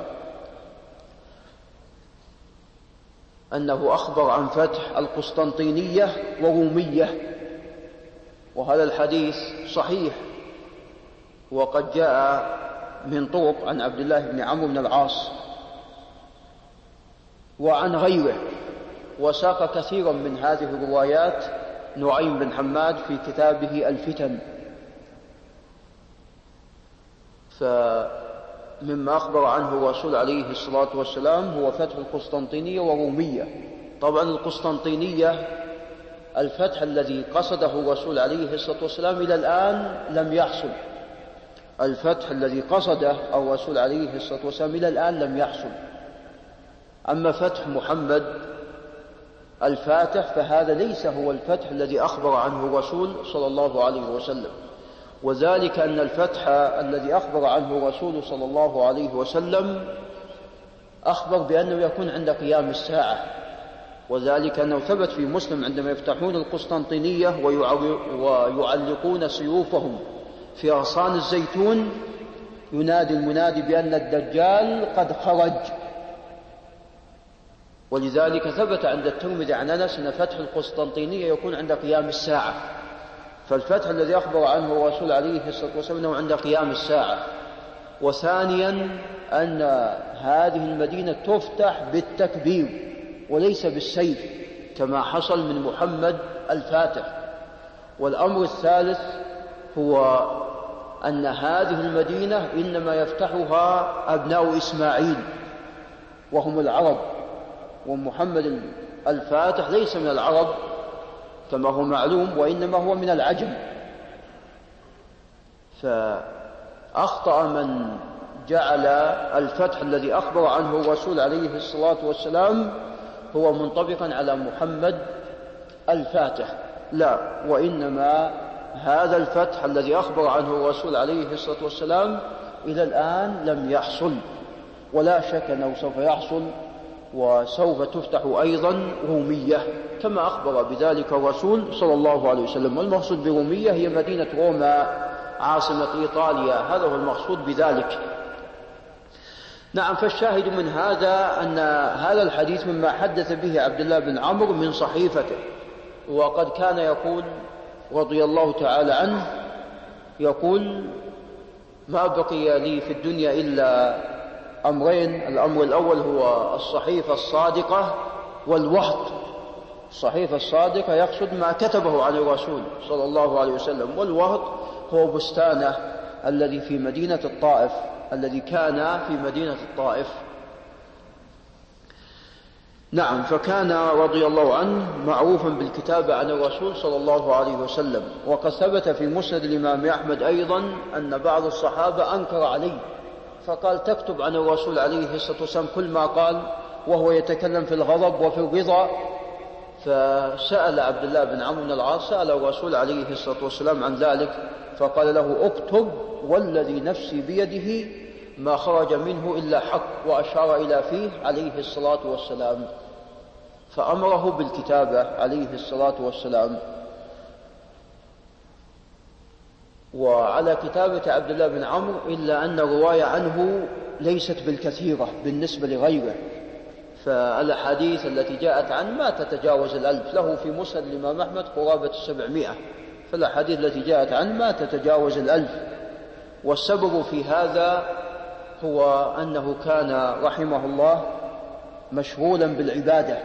أنه أخبر عن فتح القسطنطينية ورومية. وهذا الحديث صحيح، وقد جاء من طرق عن عبد الله بن عمرو بن العاص وعن غيره، وساق كثيرا من هذه الروايات نعيم بن حماد في كتابه الفتن. فمما أخبر عنه الرسول عليه الصلاة والسلام هو فتح القسطنطينية ورومية. طبعا القسطنطينية الفتح الذي قصده الرسول عليه الصلاة والسلام إلى الآن لم يحصل. الفتح الذي قصده الرسول عليه الصلاة والسلام إلى الآن لم يحصل. أما فتح محمد الفاتح فهذا ليس هو الفتح الذي أخبر عنه الرسول صلى الله عليه وسلم، وذلك أن الفتح الذي أخبر عنه الرسول صلى الله عليه وسلم أخبر بأنه يكون عند قيام الساعة، وذلك أنه ثبت في مسلم عندما يفتحون القسطنطينية ويعلقون سيوفهم في أغصان الزيتون ينادي المنادي بأن الدجال قد خرج. ولذلك ثبت عند الترمذي عن أنس أن فتح القسطنطينية يكون عند قيام الساعة. فالفتح الذي أخبر عنه الرسول عليه الصلاة والسلام أنه عند قيام الساعة. وثانيا أن هذه المدينة تفتح بالتكبير وليس بالسيف كما حصل من محمد الفاتح. والأمر الثالث هو أن هذه المدينة إنما يفتحها أبناء إسماعيل وهم العرب، ومحمد الفاتح ليس من العرب كما هو معلوم، وإنما هو من العجم. فأخطأ من جعل الفتح الذي أخبر عنه الرسول عليه الصلاة والسلام هو منطبقا على محمد الفاتح، لا، وإنما هذا الفتح الذي أخبر عنه الرسول عليه الصلاة والسلام إلى الآن لم يحصل، ولا شك أنه سوف يحصل، وسوف تفتح أيضا رومية كما أخبر بذلك الرسول صلى الله عليه وسلم. والمقصود برومية هي مدينة روما عاصمة إيطاليا، هذا هو المقصود بذلك. نعم، فالشاهد من هذا أن هذا الحديث مما حدث به عبد الله بن عمرو من صحيفته. وقد كان يقول رضي الله تعالى عنه، يقول: ما بقي لي في الدنيا إلا أمرين، الأمر الأول هو الصحيفة الصادقة والوحط. الصحيفة الصادقة يقصد ما كتبه عن الرسول صلى الله عليه وسلم، والوحط هو بستانه الذي في مدينة الطائف، الذي كان في مدينة الطائف. نعم، فكان رضي الله عنه معروفا بالكتابة عن الرسول صلى الله عليه وسلم. وقد ثبت في مسند الإمام أحمد أيضا أن بعض الصحابة أنكر عليه فقال: تكتب عن الرسول عليه الصلاة والسلام كل ما قال وهو يتكلم في الغضب وفي الرضا. فسأل عبد الله بن عمرو بن العاص سأل الرسول عليه الصلاة والسلام عن ذلك فقال له: اكتب والذي نفسي بيده ما خرج منه إلا حق، وأشار إلى فيه عليه الصلاة والسلام، فأمره بالكتابة عليه الصلاة والسلام. وعلى كتابة عبد الله بن عمرو، إلا أن الرواية عنه ليست بالكثيرة بالنسبة لغيره، فالأحاديث التي جاءت عنه ما تتجاوز 1000، له في مسند الإمام أحمد قرابة 700، فالأحاديث التي جاءت عنه ما تتجاوز 1000. والسبب في هذا هو أنه كان رحمه الله مشغولا بالعبادة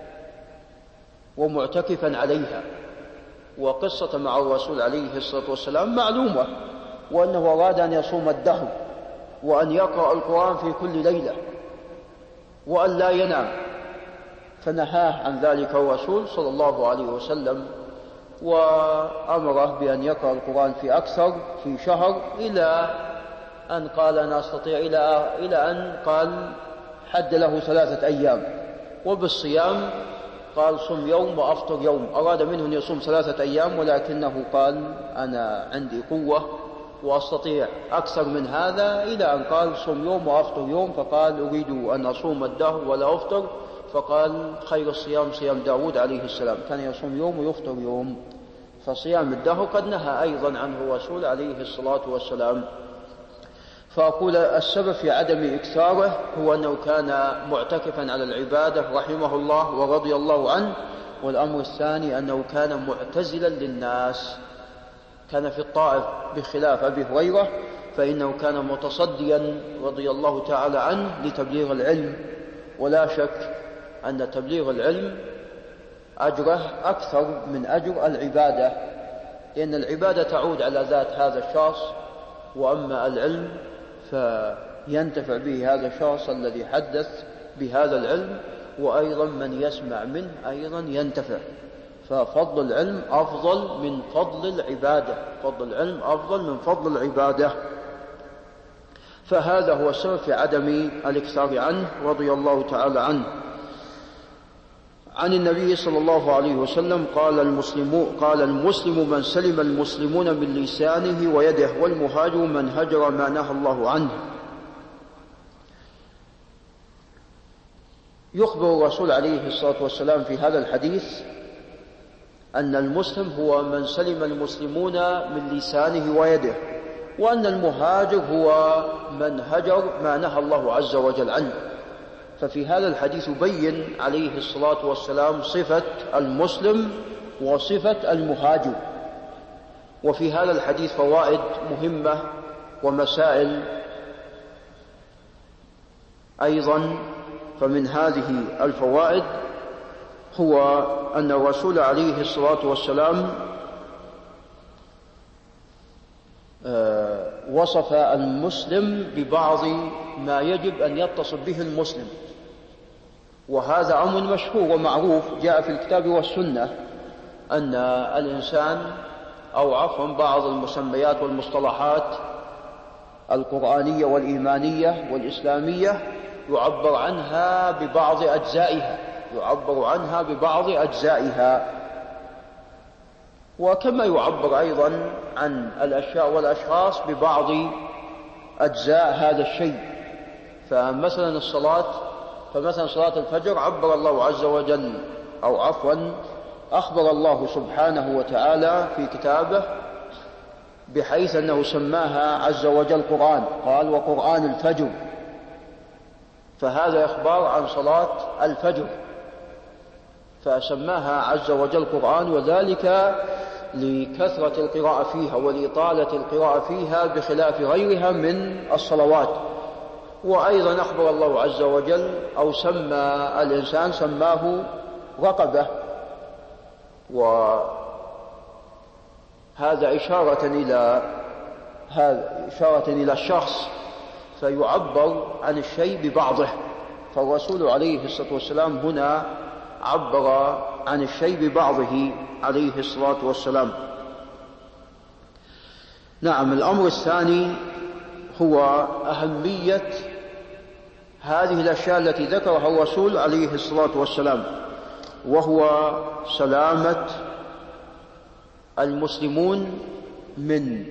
ومعتكفا عليها، وقصة مع الرسول عليه الصلاة والسلام معلومة، وأنه أراد أن يصوم الدهر وأن يقرأ القرآن في كل ليلة وأن لا ينام، فنهاه عن ذلك الرسول صلى الله عليه وسلم، وأمره بأن يقرأ القرآن في أكثر في شهر، إلى أن قال: أنا أستطيع، إلى أن قال حد له 3 أيام. وبالصيام قال: صم يوم وأفطر يوم، أراد منه أن يصوم 3 أيام، ولكنه قال: أنا عندي قوة وأستطيع أكثر من هذا، إلى أن قال: صم يوم وأفطر يوم، فقال: أريد أن أصوم الدهر ولا أفطر، فقال: خير الصيام صيام داود عليه السلام، كان يصوم يوم ويفطر يوم. فصيام الدهر قد نهى أيضا عنه الرسول عليه الصلاة والسلام. فأقول السبب في عدم إكثاره هو أنه كان معتكفا على العبادة رحمه الله ورضي الله عنه. والأمر الثاني أنه كان معتزلا للناس، كان في الطائف بخلاف أبي هريرة، فإنه كان متصديا رضي الله تعالى عنه لتبليغ العلم. ولا شك أن تبليغ العلم أجره أكثر من أجر العبادة، لأن العبادة تعود على ذات هذا الشخص، وأما العلم فينتفع به هذا الشخص الذي حدث بهذا العلم، وأيضا من يسمع منه أيضا ينتفع. ففضل العلم أفضل من فضل العبادة، فضل العلم أفضل من فضل العبادة. فهذا هو السبب في عدم الإكثار عنه رضي الله تعالى عنه. عن النبي صلى الله عليه وسلم قال: المسلم من سلم المسلمون من لسانه ويده، والمهاجر من هجر ما نهى الله عنه. يخبر الرسول عليه الصلاة والسلام في هذا الحديث أن المسلم هو من سلم المسلمون من لسانه ويده، وأن المهاجر هو من هجر ما نهى الله عز وجل عنه. ففي هذا الحديث يبين عليه الصلاة والسلام صفة المسلم وصفة المهاجر. وفي هذا الحديث فوائد مهمة ومسائل أيضا. فمن هذه الفوائد هو أن الرسول عليه الصلاة والسلام وصف المسلم ببعض ما يجب أن يتصف به المسلم، وهذا أمر مشهور ومعروف جاء في الكتاب والسنة، أن الإنسان أو عفوا بعض المسميات والمصطلحات القرآنية والإيمانية والإسلامية يعبر عنها ببعض أجزائها، وكما يعبر أيضا عن الأشياء والأشخاص ببعض أجزاء هذا الشيء. فمثلا صلاة الفجر عبر الله عز وجل أخبر الله سبحانه وتعالى في كتابه بحيث أنه سماها عز وجل قرآن، قال: وقرآن الفجر، فهذا إخبار عن صلاة الفجر، فسماها عز وجل قرآن، وذلك لكثرة القراءة فيها ولإطالة القراءة فيها بخلاف غيرها من الصلوات. وأيضا أخبر الله عز وجل أو سمى الإنسان سماه رقبة، وهذا إشارة إلى الشخص، فيعبر عن الشيء ببعضه. فالرسول عليه الصلاة والسلام هنا عبر عن الشيء ببعضه عليه الصلاة والسلام. نعم. الأمر الثاني هو أهمية هذه الأشياء التي ذكرها الرسول عليه الصلاة والسلام، وهو سلامة المسلمون من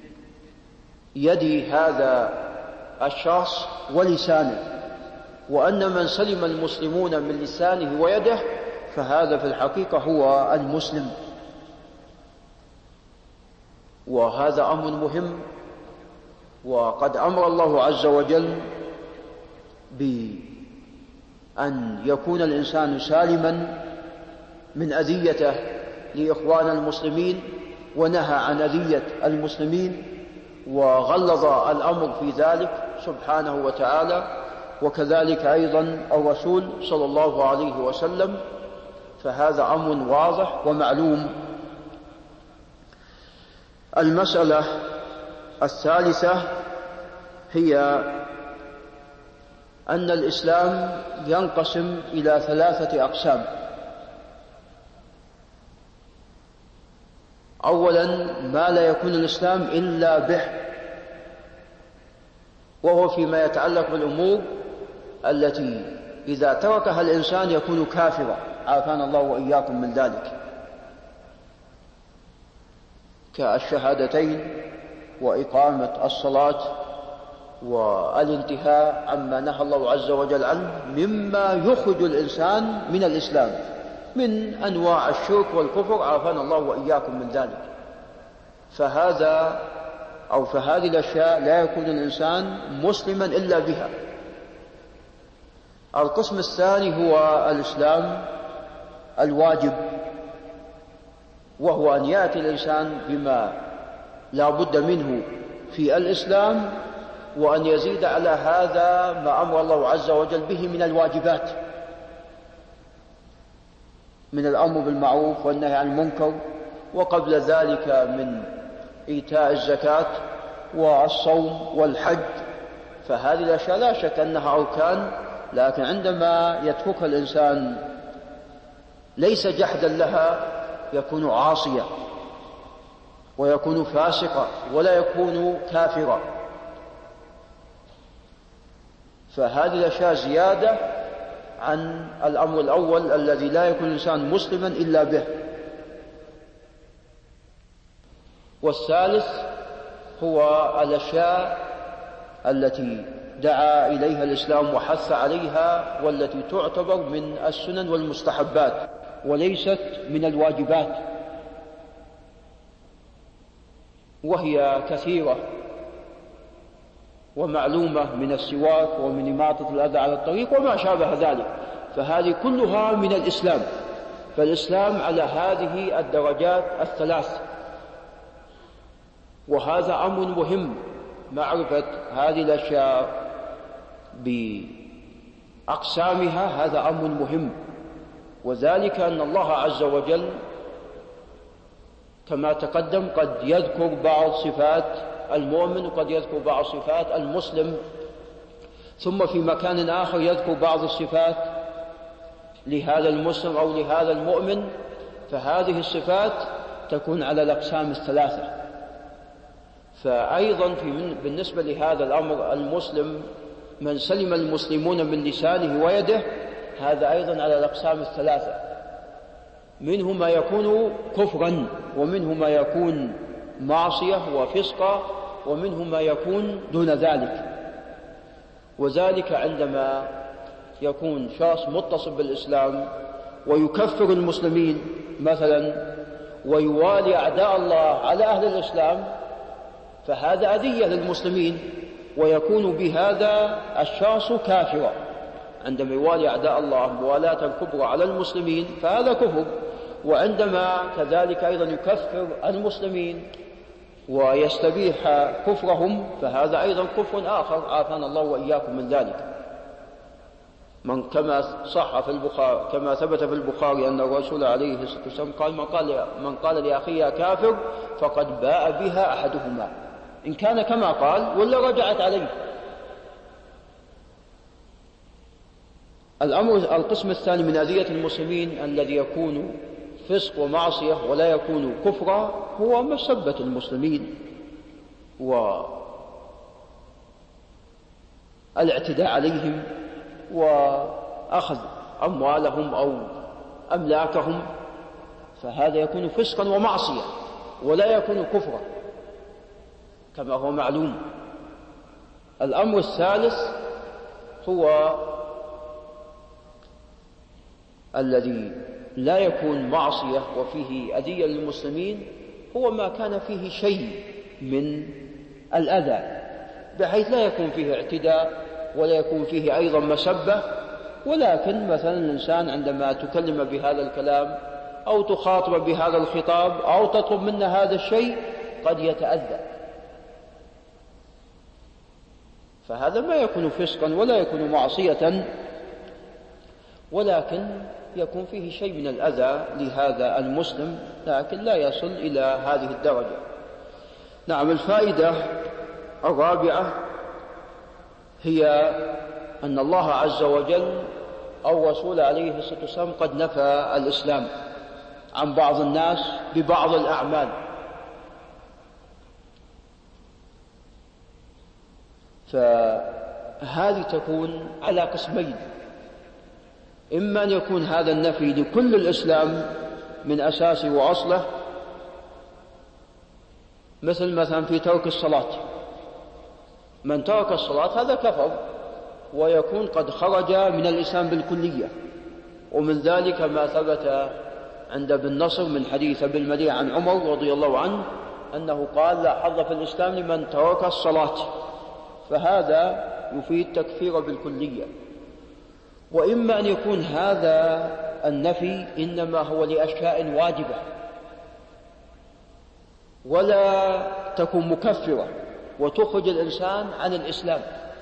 يد هذا الشخص ولسانه، وأن من سلم المسلمون من لسانه ويده فهذا في الحقيقة هو المسلم. وهذا أمر مهم، وقد أمر الله عز وجل بأن يكون الإنسان سالما من أذيته لإخوان المسلمين، ونهى عن أذية المسلمين وغلظ الأمر في ذلك سبحانه وتعالى، وكذلك أيضا الرسول صلى الله عليه وسلم، فهذا أمر واضح ومعلوم. المسألة الثالثة هي أن الإسلام ينقسم إلى 3 أقسام. أولا ما لا يكون الإسلام إلا به، وهو فيما يتعلق بالأمور التي إذا تركها الإنسان يكون كافرا، عافانا الله وإياكم من ذلك، كالشهادتين وإقامة الصلاة والانتهاء عما نهى الله عز وجل عنه مما يخرج الإنسان من الإسلام من أنواع الشرك والكفر، عافانا الله وإياكم من ذلك. فهذه الأشياء لا يكون الإنسان مسلما إلا بها. القسم الثاني هو الإسلام الواجب، وهو أن يأتي الإنسان بما لا بد منه في الإسلام، وأن يزيد على هذا ما أمر الله عز وجل به من الواجبات، من الأمر بالمعروف والنهي عن المنكر، وقبل ذلك من إيتاء الزكاة والصوم والحج. فهذه الأشياء لا شك أنها أركان، لكن عندما يتركها الإنسان ليس جحدا لها يكون عاصيا ويكون فاسقا ولا يكون كافرا. فهذه الأشياء زيادة عن الأمر الأول الذي لا يكون الإنسان مسلما إلا به. والثالث هو الأشياء التي دعا إليها الإسلام وحث عليها، والتي تعتبر من السنن والمستحبات وليست من الواجبات، وهي كثيرة ومعلومة، من السواك ومن إماطة الأذى على الطريق وما شابه ذلك، فهذه كلها من الإسلام. فالإسلام على هذه الدرجات الثلاث، وهذا أمر مهم معرفة هذه الأشياء بأقسامها، هذا أمر مهم. وذلك أن الله عز وجل كما تقدم قد يذكر بعض صفات المؤمن وقد يذكر بعض صفات المسلم، ثم في مكان آخر يذكر بعض الصفات لهذا المسلم أو لهذا المؤمن، فهذه الصفات تكون على الأقسام الثلاثة. فأيضا بالنسبة لهذا الأمر المسلم من سلم المسلمون من لسانه ويده، هذا أيضا على الأقسام الثلاثة، منه ما يكون كفرا، ومنه ما يكون معصية وفسقا، ومنه ما يكون دون ذلك. وذلك عندما يكون شخص متصف بالإسلام ويكفر المسلمين مثلا ويوالي أعداء الله على أهل الإسلام، فهذا أذية للمسلمين، ويكون بهذا الشخص كافرا. عندما يوالي أعداء الله موالاة كبرى على المسلمين فهذا كفر، وعندما كذلك أيضا يكفر المسلمين ويستبيح كفرهم فهذا أيضا كفر آخر، عافانا الله وإياكم من ذلك. كما صح في البخاري، كما ثبت في البخاري أن الرسول عليه الصلاة والسلام قال: من قال لأخيه كافر فقد باء بها أحدهما، إن كان كما قال ولا رجعت عليه. القسم الثاني من أذية المسلمين الذي يكون فسق ومعصية ولا يكون كفرا هو مسبة المسلمين والاعتداء عليهم وأخذ أموالهم أو أملاكهم، فهذا يكون فسقا ومعصية ولا يكون كفرا كما هو معلوم. الأمر الثالث هو الذي لا يكون معصية وفيه أذية للمسلمين، هو ما كان فيه شيء من الأذى بحيث لا يكون فيه اعتداء ولا يكون فيه أيضا مسبة، ولكن مثلا الإنسان عندما تكلم بهذا الكلام أو تخاطب بهذا الخطاب أو تطلب منا هذا الشيء قد يتأذى، فهذا ما يكون فسقا ولا يكون معصية، ولكن يكون فيه شيء من الأذى لهذا المسلم لكن لا يصل إلى هذه الدرجة. نعم. الفائدة الرابعة هي أن الله عز وجل أو رسول عليه الصلاة والسلام قد نفى الإسلام عن بعض الناس ببعض الأعمال، فهذه تكون على قسمين: إما أن يكون هذا النفي لكل الإسلام من أساسه وأصله، مثلا في ترك الصلاة، من ترك الصلاة هذا كفر ويكون قد خرج من الإسلام بالكلية، ومن ذلك ما ثبت عند ابن نصر من حديث ابن المليح عن عمر رضي الله عنه أنه قال: لا حظ في الإسلام لمن ترك الصلاة، فهذا يفيد تكفير بالكلية. وإما أن يكون هذا النفي إنما هو لأشياء واجبة ولا تكون مكفرة وتخرج الإنسان عن الإسلام،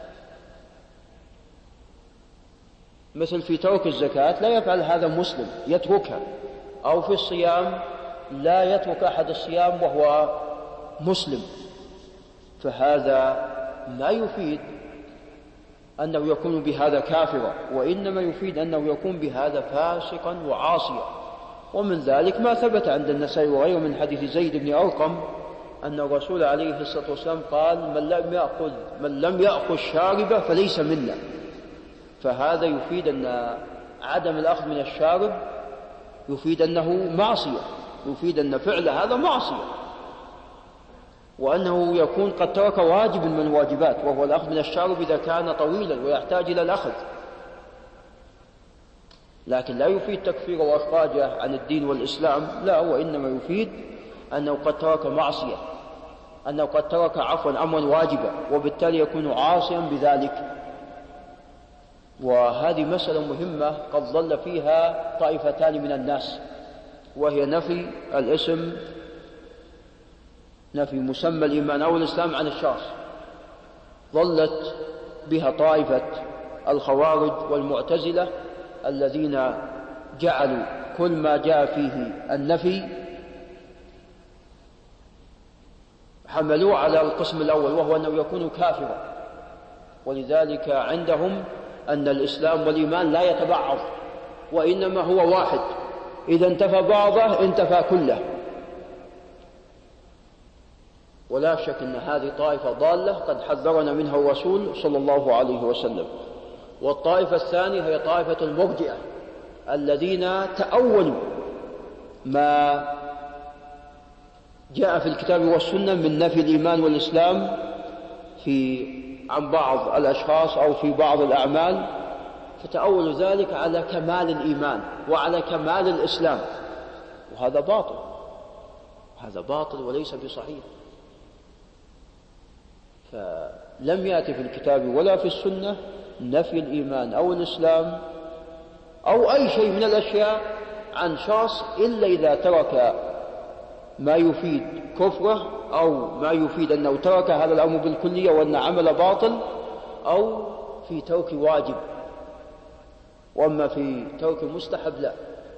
مثل في ترك الزكاة لا يفعل هذا مسلم يتركها، أو في الصيام لا يترك أحد الصيام وهو مسلم، فهذا لا يفيد أنه يكون بهذا كافرا، وإنما يفيد أنه يكون بهذا فاسقا وعاصيا. ومن ذلك ما ثبت عند النسائي وغيره من حديث زيد بن أرقم أن الرسول عليه الصلاة والسلام قال: من لم يأخذ شاربه فليس منا، فهذا يفيد أن عدم الأخذ من الشارب يفيد أنه معصية، يفيد أن فعل هذا معصية، وأنه يكون قد ترك واجب من الواجبات وهو الأخذ من الشارب إذا كان طويلا ويحتاج إلى الأخذ، لكن لا يفيد تكفير وإخراجه عن الدين والإسلام، لا، وإنما يفيد أنه قد ترك معصية، أنه قد ترك أمرا واجبا، وبالتالي يكون عاصيا بذلك. وهذه مسألة مهمة قد ضل فيها طائفتان من الناس، وهي نفي الاسم، نفي مسمى الإيمان أو الإسلام عن الشخص. ضلت بها طائفة الخوارج والمعتزلة الذين جعلوا كل ما جاء فيه النفي حملوه على القسم الأول وهو أنه يكون كافرا، ولذلك عندهم أن الإسلام والإيمان لا يتبعض وإنما هو واحد، إذا انتفى بعضه انتفى كله. ولا شك أن هذه طائفة ضالة قد حذرنا منها الرسول صلى الله عليه وسلم. والطائفة الثانية هي طائفة المرجئة الذين تأولوا ما جاء في الكتاب والسنة من نفي الإيمان والإسلام عن بعض الأشخاص أو في بعض الأعمال، فتأولوا ذلك على كمال الإيمان وعلى كمال الإسلام، وهذا باطل، هذا باطل وليس بصحيح. فلم يأتي في الكتاب ولا في السنة نفي الإيمان أو الإسلام أو أي شيء من الأشياء عن شخص إلا إذا ترك ما يفيد كفره أو ما يفيد أنه ترك هذا الأمر بالكلية وأن عمل باطل، أو في ترك واجب، وأما في ترك مستحب لا.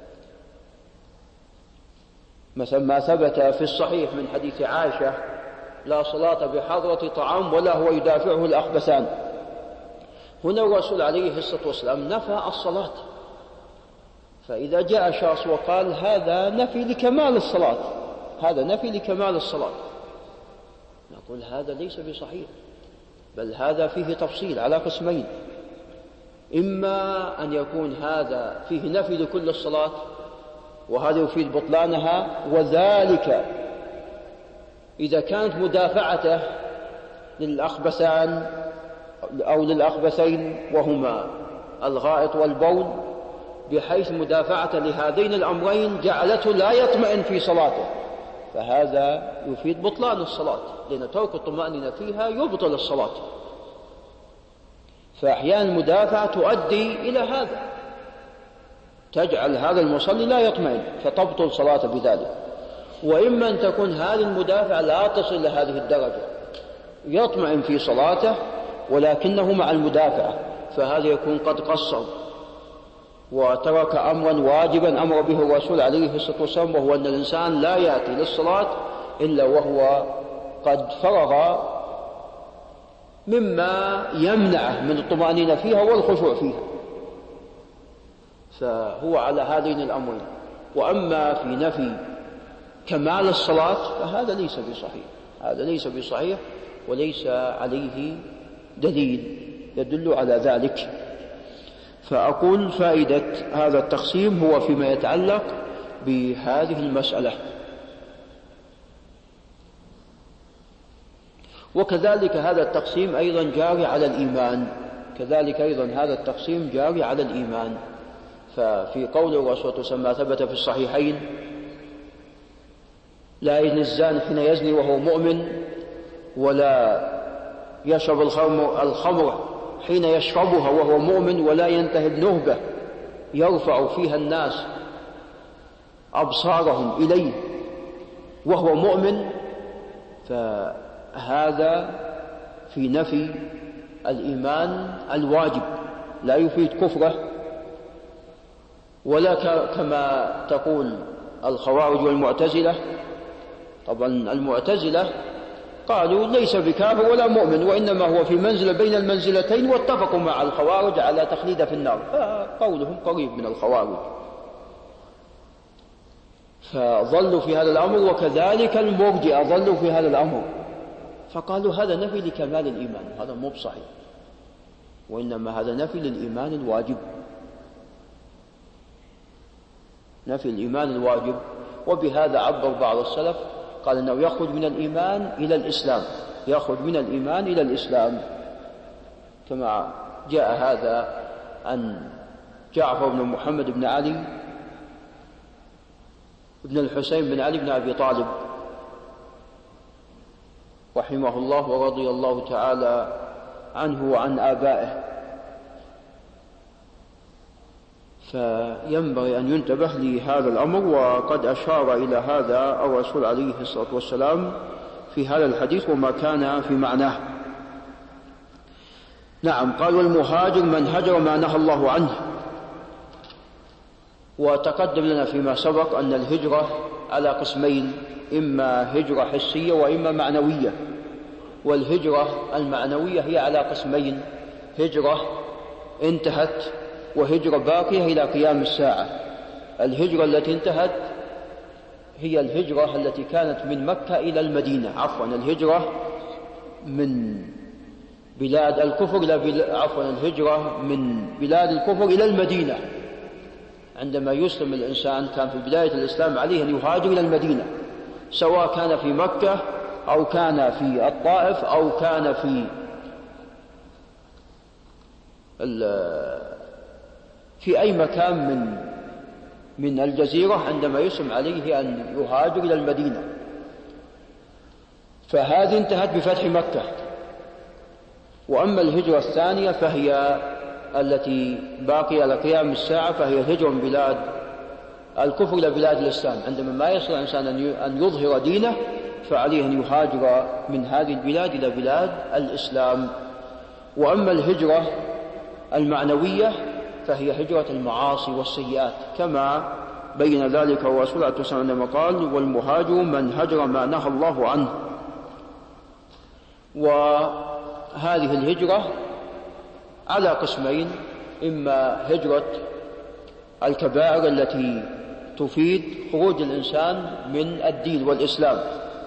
مثلا ما ثبت في الصحيح من حديث عائشة: لا صلاة بحضرة طعام ولا هو يدافعه الأخبثان، هنا الرسول عليه الصلاة والسلام نفى الصلاة، فإذا جاء شخص وقال هذا نفي لكمال الصلاة، هذا نفي لكمال الصلاة، نقول هذا ليس بصحيح، بل هذا فيه تفصيل على قسمين: إما أن يكون هذا فيه نفي لكل الصلاة وهذا يفيد بطلانها، وذلك إذا كانت مدافعته للأخبثان أو للأخبثين وهما الغائط والبول، بحيث مدافعة لهذين الأمرين جعلته لا يطمئن في صلاته، فهذا يفيد بطلان الصلاة، لأن ترك الطمأنينة فيها يبطل الصلاة. فأحيانا المدافعة تؤدي إلى هذا، تجعل هذا المصلي لا يطمئن فتبطل صلاته بذلك. وإما أن تكون هذه المدافعة لا تصل إلى هذه الدرجة، يطمئن في صلاته ولكنه مع المدافعة، فهذا يكون قد قصر وترك أمرا واجبا أمر به الرسول عليه الصلاة والسلام، وهو أن الإنسان لا يأتي للصلاة إلا وهو قد فرغ مما يمنعه من الطمأنينة فيها والخشوع فيها، فهو على هذين الأمرين. وأما في نفي كمال الصلاة فهذا ليس بصحيح، هذا ليس بصحيح وليس عليه دليل يدل على ذلك. فأقول فائدة هذا التقسيم هو فيما يتعلق بهذه المسألة. وكذلك هذا التقسيم أيضا جاري على الإيمان، كذلك أيضا هذا التقسيم جاري على الإيمان. ففي قول الرسول ما ثبت في الصحيحين: لا يزني الزاني حين يزني وهو مؤمن، ولا يشرب الخمر حين يشربها وهو مؤمن، ولا ينتهب نهبة يرفع فيها الناس أبصارهم إليه وهو مؤمن، فهذا في نفي الإيمان الواجب، لا يفيد كفره، ولا كما تقول الخوارج والمعتزلة. طبعا المعتزلة قالوا ليس بكافر ولا مؤمن، وإنما هو في منزلة بين المنزلتين، واتفقوا مع الخوارج على تخليده في النار، فقولهم قريب من الخوارج، فظلوا في هذا الأمر. وكذلك المرجئة ظلوا في هذا الأمر، فقالوا هذا نفي لكمال الإيمان، هذا مو بصحيح، وإنما هذا نفي للإيمان الواجب، نفي الإيمان الواجب. وبهذا عبر بعض السلف قال أنه يخرج من الإيمان إلى الإسلام، يخرج من الإيمان إلى الإسلام، كما جاء هذا عن جعفر بن محمد بن علي بن الحسين بن علي بن أبي طالب رحمه الله ورضي الله تعالى عنه وعن آبائه. فينبغي أن ينتبه لهذا الأمر، وقد أشار إلى هذا الرسول عليه الصلاة والسلام في هذا الحديث وما كان في معناه. نعم. قال: والمهاجر من هجر ما نهى الله عنه. وتقدم لنا فيما سبق أن الهجرة على قسمين: إما هجرة حسية وإما معنوية. والهجرة المعنوية هي على قسمين: هجرة انتهت وهجرة باقية إلى قيام الساعة. الهجرة التي انتهت هي الهجرة التي كانت من مكة إلى المدينة، الهجرة من بلاد الكفر الهجرة من بلاد الكفر إلى المدينة. عندما يسلم الإنسان كان في بداية الإسلام عليه أن يهاجر إلى المدينة، سواء كان في مكة أو كان في الطائف أو كان في أي مكان من الجزيرة، عندما يسلم عليه أن يهاجر إلى المدينة. فهذه انتهت بفتح مكة. وأما الهجرة الثانية فهي التي باقية على قيام الساعة، فهي الهجرة من بلاد الكفر إلى بلاد الإسلام. عندما ما يستطيع الإنسان أن يظهر دينه فعليه أن يهاجر من هذه البلاد إلى بلاد الإسلام. وأما الهجرة المعنوية فهي هجرة المعاصي والسيئات، كما بين ذلك الرسول عليه الصلاة والسلام عندما قال: والمهاجر من هجر ما نهى الله عنه. وهذه الهجرة على قسمين: إما هجرة الكبائر التي تفيد خروج الإنسان من الدين والإسلام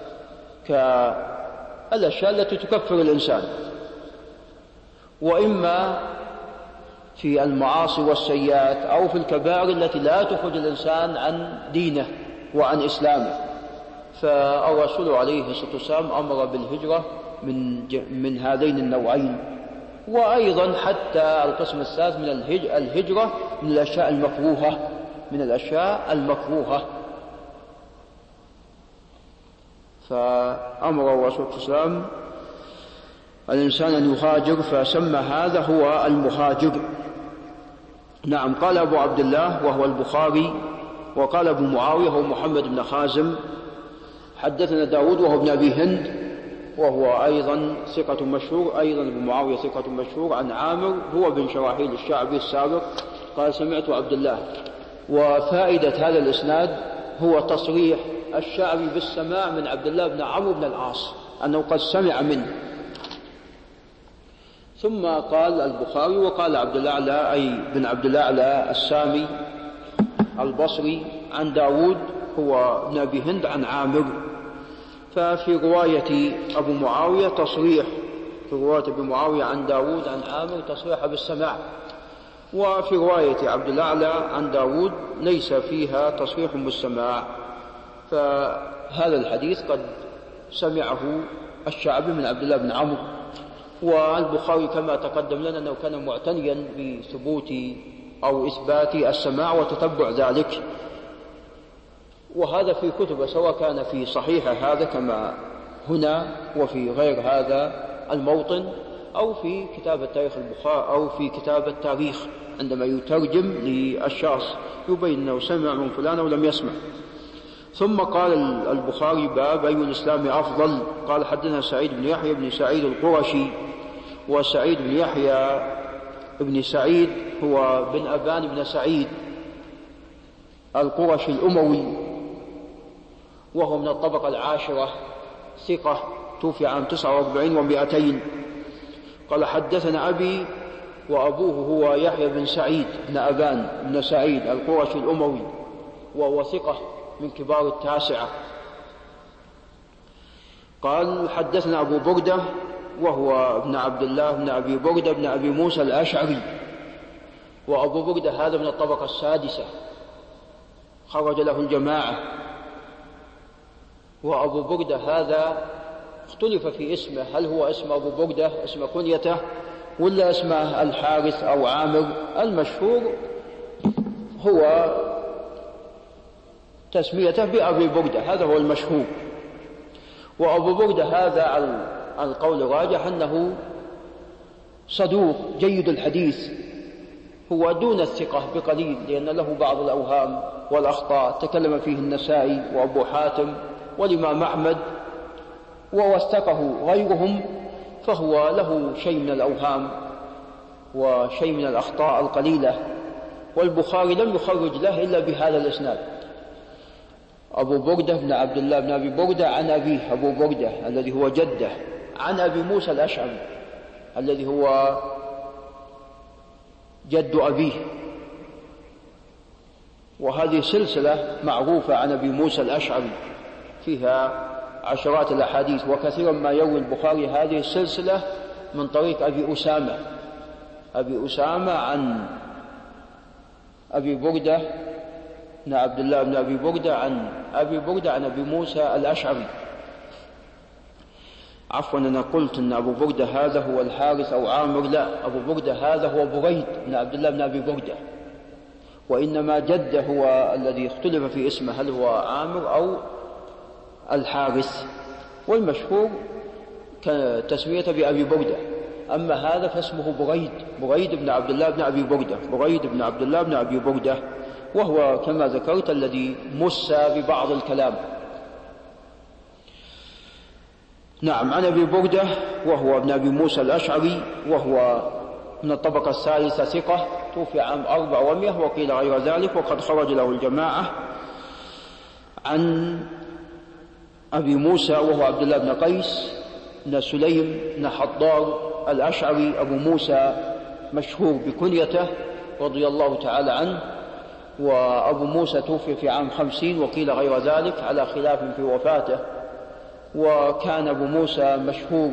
كالأشياء التي تكفر الإنسان، وإما في المعاصي والسيئات أو في الكبائر التي لا تخرج الإنسان عن دينه وعن إسلامه. فالرسول عليه الصلاة والسلام أمر بالهجرة من هذين النوعين. وأيضا حتى القسم الثالث من الهجرة من الأشياء المكروهة، فأمر الرسول صلى الله عليه وسلم الإنسان أن يهاجر، فسمى هذا هو المهاجر. نعم. قال أبو عبد الله وهو البخاري، وقال أبو معاوية هو محمد بن خازم: حدثنا داود وهو ابن أبي هند وهو أيضا ثقة مشهور، أيضا أبو معاوية ثقة مشهور، عن عامر هو بن شراحيل الشعبي السابق قال: سمعت عبد الله. وفائدة هذا الإسناد هو تصريح الشعبي بالسماع من عبد الله بن عمرو بن العاص، أنه قد سمع منه. ثم قال البخاري: وقال عبد الله أي بن عبد الله السامي البصري عن داود هو ابن أبي هند عن عامر. ففي رواية أبو معاوية تصريح، في رواية أبو معاوية عن داود عن عامر تصريح بالسماع، وفي رواية عبد الله عن داود ليس فيها تصريح بالسماع. فهذا الحديث قد سمعه الشعبي من عبد الله بن عمرو. والبخاري كما تقدم لنا أنه كان معتنيا بثبوت أو إثبات السماع وتتبع ذلك، وهذا في كتبه سواء كان في صحيح هذا كما هنا وفي غير هذا الموطن، أو في كتاب التاريخ البخاري، أو في كتاب التاريخ عندما يترجم للشخص يبين أنه سمع من فلان ولم يسمع. ثم قال البخاري: باب أي الإسلام أفضل. قال: حدثنا سعيد بن يحيى بن سعيد القرشي، وسعيد بن يحيى بن سعيد هو بن أبان بن سعيد القرشي الأموي، وهو من الطبقة العاشرة، ثقة، توفي عام 49 و200. قال: حدثنا أبي، وأبوه هو يحيى بن سعيد بن أبان بن سعيد القرشي الأموي، وهو ثقة من كبار التاسعة. قال: حدثنا أبو بردة وهو ابن عبد الله بن أبي بردة بن أبي موسى الأشعري، وأبو بردة هذا من الطبقة السادسة، خرج له الجماعة. وأبو بردة هذا اختلف في اسمه، هل هو اسم أبو بردة اسم كنيته ولا اسمه الحارث أو عامر؟ المشهور هو تسميته بأبي بردة، هذا هو المشهور. وأبو بردة هذا على القول الراجح أنه صدوق جيد الحديث، هو دون الثقة بقليل، لأن له بعض الأوهام والأخطاء تكلم فيه النسائي وأبو حاتم والإمام أحمد، ووثقه غيرهم، فهو له شيء من الأوهام وشيء من الأخطاء القليلة. والبخاري لم يخرج له إلا بهذا الإسناد: أبو بردة بن عبد الله بن أبي بردة عن أبيه أبو بردة الذي هو جده، عن أبي موسى الأشعري الذي هو جد أبيه. وهذه سلسلة معروفة عن أبي موسى الأشعري فيها عشرات الأحاديث، وكثيرا ما يروي البخاري هذه السلسلة من طريق أبي أسامة عن أبي بردة بن عبد الله بن أبي بردة عن أبي بردة عن أبي موسى الأشعري. عفوا، أنا قلت أن أبو بردة هذا هو الحارث أو عامر، لا، أبو بردة هذا هو بريد بن عبد الله بن أبي بردة، وإنما جده هو الذي اختلف في اسمه، هل هو عامر أو الحارث، والمشهور تسمية بأبي بردة. أما هذا فاسمه بريد بن عبد الله بن أبي بردة، بريد بن عبد الله بن أبي بردة، وهو كما ذكرت الذي مس ببعض الكلام. نعم. عن أبي بردة وهو ابن أبي موسى الأشعري، وهو من الطبقة الثالثة، ثقة، توفي عام 400 وقيل غير ذلك، وقد خرج له الجماعة. عن أبي موسى وهو عبد الله بن قيس بن سليم بن حضار الأشعري أبو موسى مشهور بكنيته رضي الله تعالى عنه. وأبو موسى توفي في عام 50 وقيل غير ذلك على خلاف في وفاته. وكان أبو موسى مشهور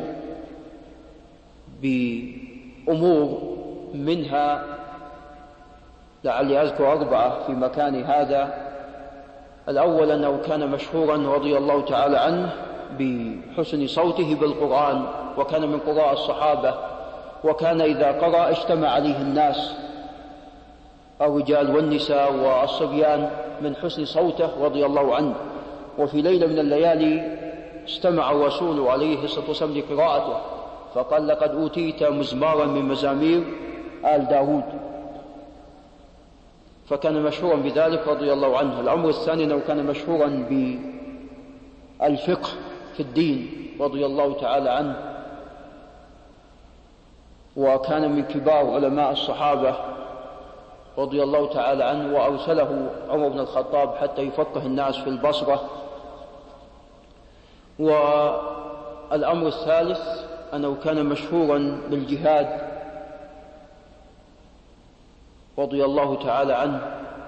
بأمور منها لعلي أذكر 4 في مكان هذا. الأول أنه كان مشهورا رضي الله تعالى عنه بحسن صوته بالقرآن، وكان من قراء الصحابة، وكان إذا قرأ اجتمع عليه الناس الرجال والنساء والصبيان من حسن صوته رضي الله عنه. وفي ليلة من الليالي استمع الرسول عليه الصلاة والسلام لقراءته فقال: لقد أوتيت مزمارا من مزامير آل داود. فكان مشهورا بذلك رضي الله عنه. الأمر الثاني أنه كان مشهورا بالفقه في الدين رضي الله تعالى عنه، وكان من كبار علماء الصحابة رضي الله تعالى عنه، وأرسله عمر بن الخطاب حتى يفقه الناس في البصرة. والأمر الثالث أنه كان مشهورا بالجهاد رضي الله تعالى عنه،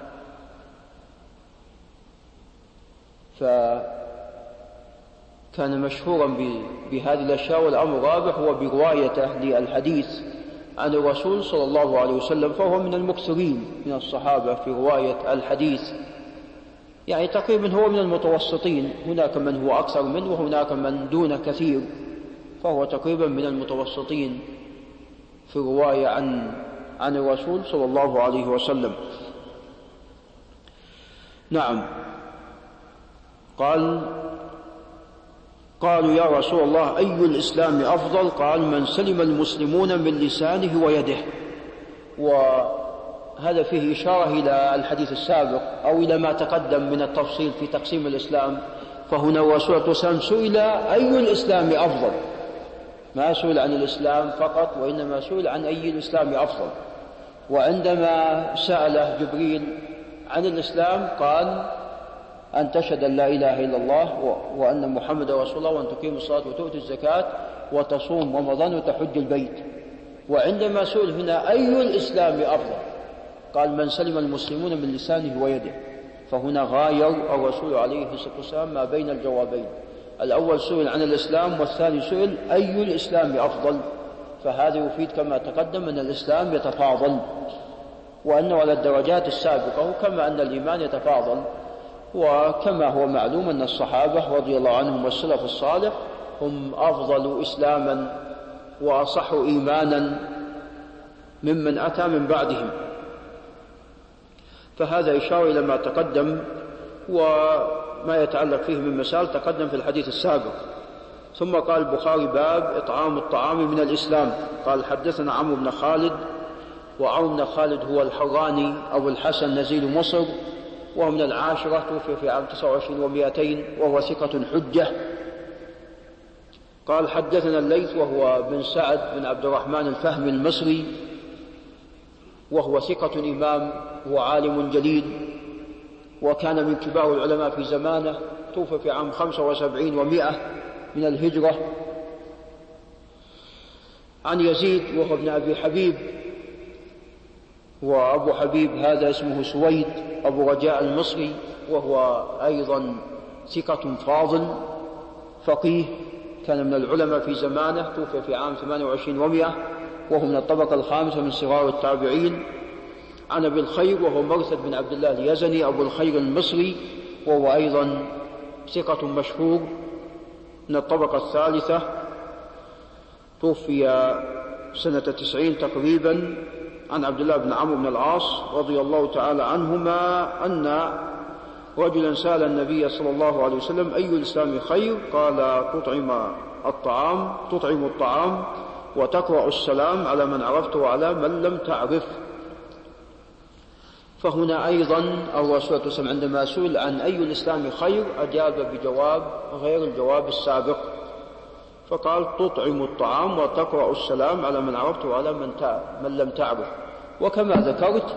فكان مشهورا بهذه الأشياء. والأمر الرابع هو بروايته للحديث عن الرسول صلى الله عليه وسلم، فهو من المكثرين من الصحابة في رواية الحديث، يعني تقريبا هو من المتوسطين، هناك من هو أكثر منه وهناك من دون كثير، فهو تقريبا من المتوسطين في الرواية عن الرسول صلى الله عليه وسلم. نعم. قالوا: يا رسول الله أي الإسلام أفضل؟ قال: من سلم المسلمون من لسانه ويده. وهذا فيه إشارة إلى الحديث السابق أو إلى ما تقدم من التفصيل في تقسيم الإسلام. فهنا الرسول صلى الله عليه وسلم سئل أي الإسلام أفضل، ما سئل عن الإسلام فقط، وإنما سئل عن أي الإسلام أفضل. وعندما سأله جبريل عن الإسلام قال: أن تشهد أن لا إله إلا الله وأن محمد رسول الله، وأن تقيم الصلاة وتؤتي الزكاة وتصوم رمضان وتحج البيت. وعندما سئل هنا أي الإسلام أفضل قال: من سلم المسلمون من لسانه ويده. فهنا غاير الرسول عليه الصلاة والسلام ما بين الجوابين، الأول سئل عن الإسلام والثاني سئل أي الإسلام أفضل. فهذا يفيد كما تقدم أن الإسلام يتفاضل، وأنه على الدرجات السابقة، كما أن الإيمان يتفاضل. وكما هو معلوم أن الصحابة رضي الله عنهم والسلف الصالح هم أفضل إسلاما وأصح إيمانا ممن أتى من بعدهم. فهذا إشارة إلى ما تقدم وما يتعلق فيه من مسائل تقدم في الحديث السابق. ثم قال البخاري: باب إطعام الطعام من الإسلام. قال: حدثنا عمرو بن خالد، وعمرو بن خالد هو الحراني أبو الحسن نزيل مصر، وهو من العاشرة، توفي في عام 29 و200، وهو ثقة حجة. قال: حدثنا الليث وهو بن سعد بن عبد الرحمن الفهمي المصري، وهو ثقة إمام وعالم جليل، وكان من كبار العلماء في زمانه، توفي في عام 75 و100 من الهجرة. عن يزيد وهو ابن أبي حبيب، وأبو حبيب هذا اسمه سويد أبو رجاء المصري، وهو أيضا ثقة فاضل فقيه، كان من العلماء في زمانه، توفي في عام 28 و100، وهو من الطبقة الخامسة من صغار التابعين. عن أبي الخير وهو مرثد بن عبد الله اليزني أبو الخير المصري، وهو أيضا ثقة مشهور من الطبقة الثالثة، توفي سنة 90 تقريبا. عن عبد الله بن عمرو بن العاص رضي الله تعالى عنهما أن رجلا سأل النبي صلى الله عليه وسلم: أي الإسلام خير؟ قال: تطعم الطعام وتقرأ السلام على من عرفت وعلى من لم تعرف. فهنا أيضا الرسول صلى الله عليه وسلم عندما سئل عن أي الإسلام خير أجاب بجواب غير الجواب السابق، فقال: تطعم الطعام وتقرأ السلام على من عرفت وعلى من لم تعرف. وكما ذكرت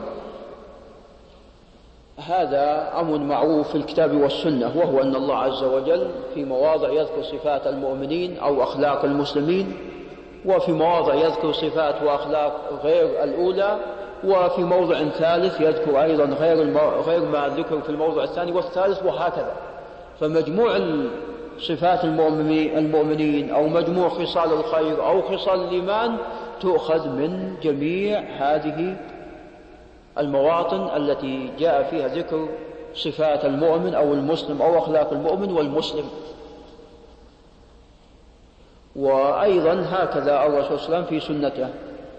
هذا أمر معروف في الكتاب والسنة، وهو أن الله عز وجل في مواضع يذكر صفات المؤمنين أو أخلاق المسلمين، وفي مواضع يذكر صفات وأخلاق غير الأولى، وفي موضع ثالث يذكر أيضا غير ما ذكر في الموضع الثاني والثالث، وهكذا. فمجموع صفات المؤمنين أو مجموع خصال الخير أو خصال الإيمان تؤخذ من جميع هذه المواطن التي جاء فيها ذكر صفات المؤمن أو المسلم أو أخلاق المؤمن والمسلم. وأيضا هكذا الرسول صلى الله عليه وسلم في سنته.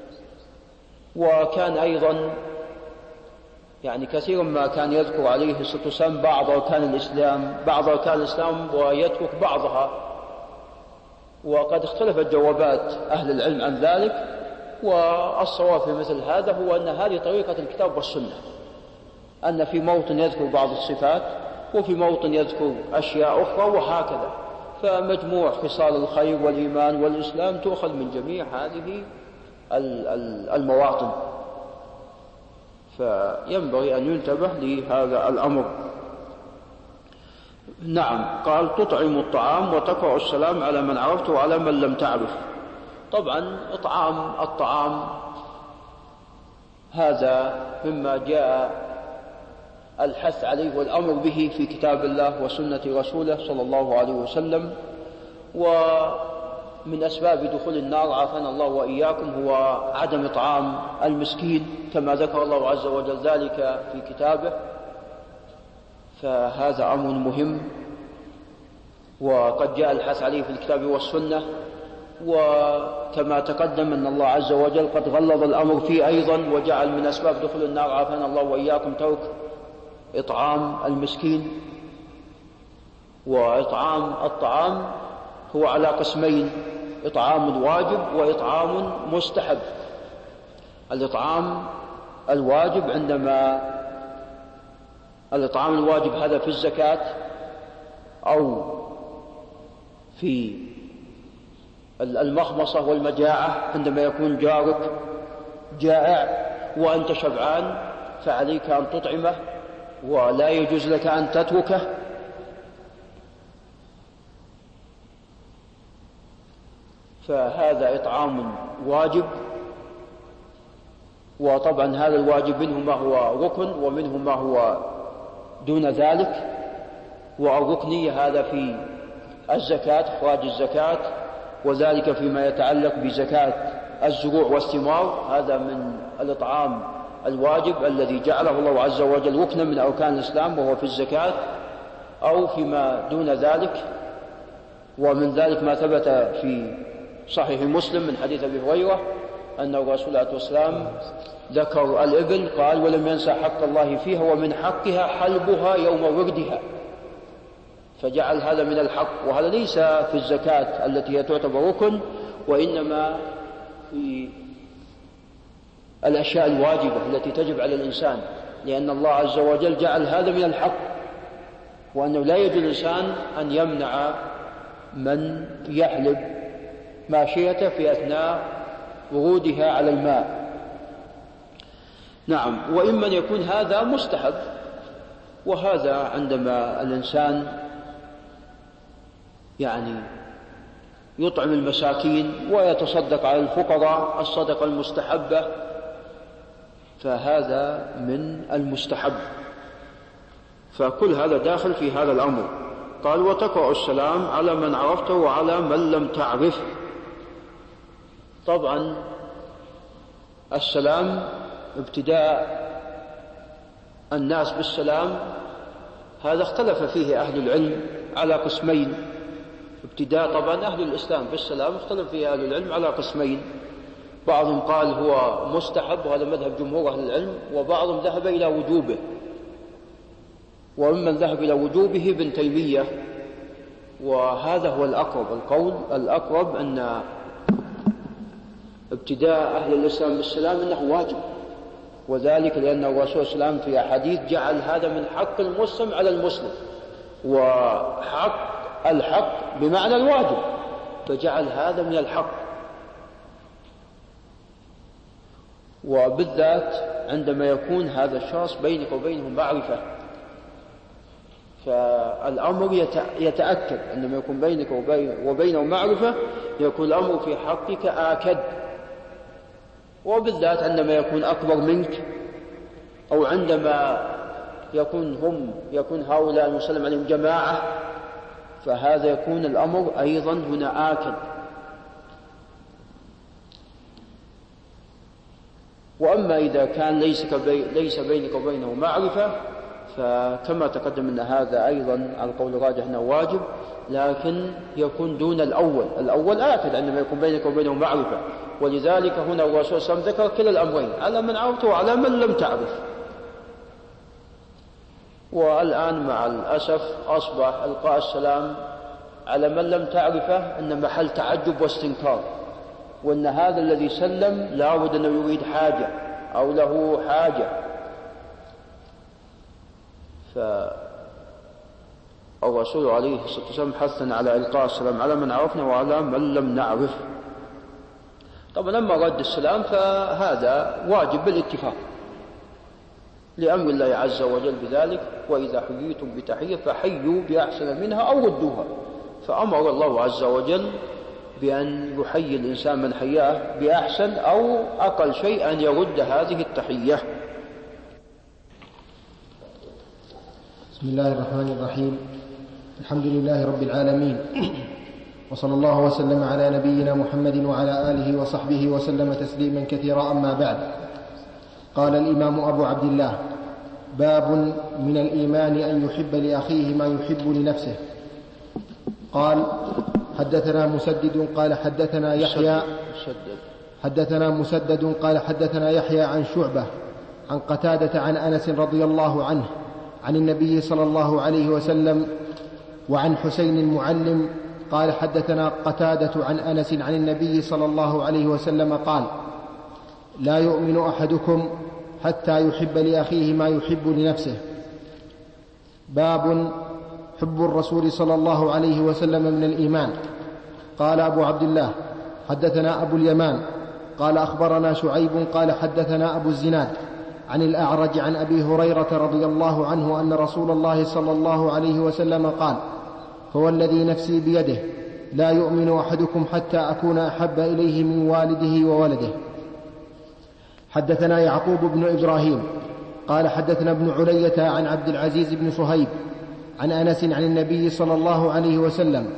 وكان أيضا يعني كثيرا ما كان يذكر عليه الصلاة والسلام بعض أركان الإسلام ويترك بعضها، وقد اختلفت جوابات أهل العلم عن ذلك، والصواب في مثل هذا هو أن هذه طريقة الكتاب والسنة، أن في موطن يذكر بعض الصفات وفي موطن يذكر أشياء أخرى وهكذا. فمجموع خصال الخير والإيمان والإسلام تؤخذ من جميع هذه المواطن، فينبغي أن ينتبه لهذا الأمر. نعم. قال: تطعم الطعام وتقرأ السلام على من عرفت وعلى من لم تعرف. طبعا إطعام الطعام هذا مما جاء الحث عليه والأمر به في كتاب الله وسنة رسوله صلى الله عليه وسلم. ومن أسباب دخول النار عافانا الله وإياكم هو عدم إطعام المسكين، كما ذكر الله عز وجل ذلك في كتابه. فهذا أمر مهم، وقد جاء الحث عليه في الكتاب والسنة. وكما تقدم أن الله عز وجل قد غلظ الأمر فيه أيضا، وجعل من أسباب دخول النار عافانا الله وإياكم ترك إطعام المسكين. وإطعام الطعام هو على قسمين: إطعام واجب وإطعام مستحب. الإطعام الواجب الإطعام الواجب هذا في الزكاة أو في المخمصة والمجاعة، عندما يكون جارك جائع وأنت شبعان فعليك أن تطعمه ولا يجوز لك أن تتركه. فهذا إطعام واجب. وطبعا هذا الواجب منه ما هو ركن ومنه ما هو دون ذلك. والركنية هذا في الزكاة، إخراج الزكاة، وذلك فيما يتعلق بزكاة الزروع والثمار، هذا من الإطعام الواجب الذي جعله الله عز وجل ركنا من أركان الإسلام وهو في الزكاة، أو فيما دون ذلك. ومن ذلك ما ثبت في صحيح مسلم من حديث أبي هريرة أن الرسول عليه السلام ذكر الإبل قال: ولم ينسى حق الله فيها ومن حقها حلبها يوم وردها. فجعل هذا من الحق، وهذا ليس في الزكاة التي هي تعتبر ركن، وإنما في الأشياء الواجبة التي تجب على الإنسان، لأن الله عز وجل جعل هذا من الحق، وأنه لا يجوز الإنسان أن يمنع من يحلب ماشيته في أثناء ورودها على الماء. نعم. وإما يكون هذا مستحب، وهذا عندما الإنسان يعني يطعم المساكين ويتصدق على الفقراء الصدقة المستحبة، فهذا من المستحب. فكل هذا داخل في هذا الأمر. قال: وتقرأ السلام على من عرفته وعلى من لم تعرف. طبعا السلام ابتداء الناس بالسلام هذا اختلف فيه أهل العلم على قسمين. ابتداء طبعا أهل الإسلام بالسلام اختلف فيه أهل العلم على قسمين. بعضهم قال هو مستحب، وهذا مذهب جمهور أهل العلم، وبعضهم ذهب إلى وجوبه. وممن ذهب إلى وجوبه ابن تيمية، وهذا هو الأقرب. القول الأقرب أن ابتداء أهل الإسلام بالسلام أنه واجب، وذلك لأن الرسول صلى الله عليه وسلم في أحاديث جعل هذا من حق المسلم على المسلم، وحق الحق بمعنى الواجب، فجعل هذا من الحق. وبالذات عندما يكون هذا الشخص بينك وبينه معرفة، فالأمر يتأكد. عندما يكون بينك وبينه معرفة يكون الأمر في حقك آكد، وبالذات عندما يكون أكبر منك، أو عندما يكون هؤلاء المسلم عليهم جماعة، فهذا يكون الأمر أيضا هنا آكد. وأما إذا كان ليس بينك وبينه معرفة فكما تقدم أن هذا أيضا على القول الراجح أنه واجب، لكن يكون دون الأول آكد عندما يكون بينك وبينه معرفة. ولذلك هنا الرسول صلى الله عليه وسلم ذكر كلا الأمرين، على من عرفت وعلى من لم تعرف. والآن مع الأسف أصبح إلقاء السلام على من لم تعرفه أن محل تعجب واستنكار، وأن هذا الذي سلم لا بد أنه يريد حاجة أو له حاجة. فالرسول عليه الصلاة والسلام حثنا على إلقاء السلام على من عرفنا وعلى من لم نعرف. طبعا أما رد السلام فهذا واجب بالاتفاق لأمر الله عز وجل بذلك، وإذا حييتم بتحية فحيوا بأحسن منها أو ردوها. فأمر الله عز وجل بأن يحيي الإنسان من حياه بأحسن أو أقل شيء أن يرد هذه التحية. بسم الله الرحمن الرحيم. الحمد لله رب العالمين، وصلى الله وسلم على نبينا محمد وعلى آله وصحبه وسلم تسليما كثيرا. أما بعد، قال الإمام أبو عبد الله: باب من الإيمان أن يحب لأخيه ما يحب لنفسه. قال: حدثنا مسدد قال حدثنا يحيى قال حدثنا يحيى عن شعبة عن قتادة عن أنس رضي الله عنه عن النبي صلى الله عليه وسلم، وعن حسين المعلم قال حدثنا قتادة عن أنس عن النبي صلى الله عليه وسلم قال: لا يؤمن أحدكم حتى يحب لأخيه ما يحب لنفسه. باب حب الرسول صلى الله عليه وسلم من الإيمان. قال أبو عبد الله: حدثنا أبو اليمان قال أخبرنا شعيب قال حدثنا أبو الزناد عن الأعرج عن أبي هريرة رضي الله عنه أن رسول الله صلى الله عليه وسلم قال: فوالذي نفسي بيده لا يؤمن أحدكم حتى أكون أحب إليه من والده وولده. حدثنا يعقوب بن إبراهيم قال حدثنا ابن علية عن عبد العزيز بن صهيب عن أنس عن النبي صلى الله عليه وسلم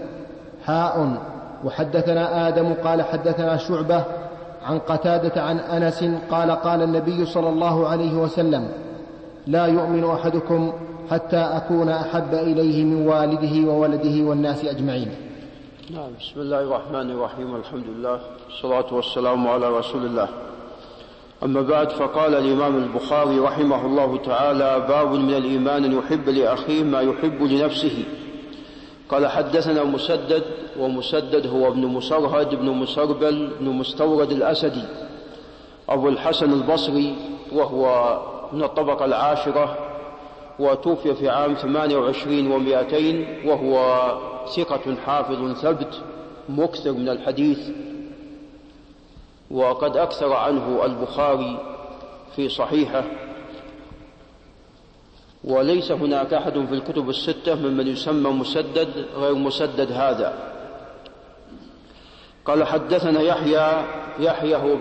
وحدثنا آدم قال حدثنا شعبة عن قتادة عن أنس قال قال النبي صلى الله عليه وسلم: لا يؤمن أحدكم حتى أكون أحب إليه من والده وولده والناس أجمعين. نعم. بسم الله الرحمن الرحيم. الحمد لله والصلاة والسلام على رسول الله. أما بعد، فقال الإمام البخاري رحمه الله تعالى: باب من الإيمان أن يحب لأخيه ما يحب لنفسه. قال: حدثنا مسدد، ومسدد هو ابن مسرهد بن مسربل بن مستورد الأسدي أبو الحسن البصري، وهو من الطبقة العاشرة، وتوفي في عام 28 و200، وهو ثقة حافظ ثبت مكثر من الحديث، وقد أكثر عنه البخاري في صحيحه، وليس هناك أحد في الكتب الستة ممن يسمى مسدد غير مسدد هذا. قال: حدثنا يحيى هو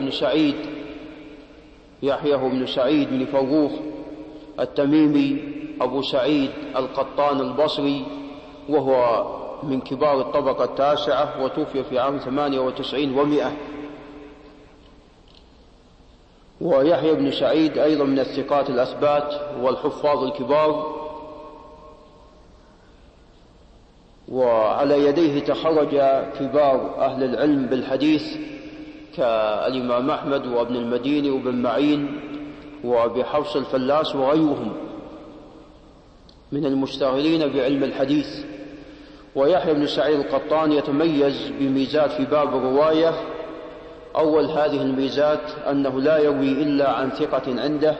ابن سعيد بن فروخ التميمي أبو سعيد القطان البصري، وهو من كبار الطبقة التاسعة، وتوفي في عام 98 و100. ويحيى بن سعيد أيضا من الثقات الأثبات والحفاظ الكبار، وعلى يديه تخرج كبار أهل العلم بالحديث كالإمام أحمد وابن المديني وابن معين وأبي حفص الفلاس وغيرهم من المشتغلين بعلم الحديث. ويحيى بن سعيد القطان يتميز بميزات في باب الرواية. أول هذه الميزات أنه لا يروي إلا عن ثقة عنده،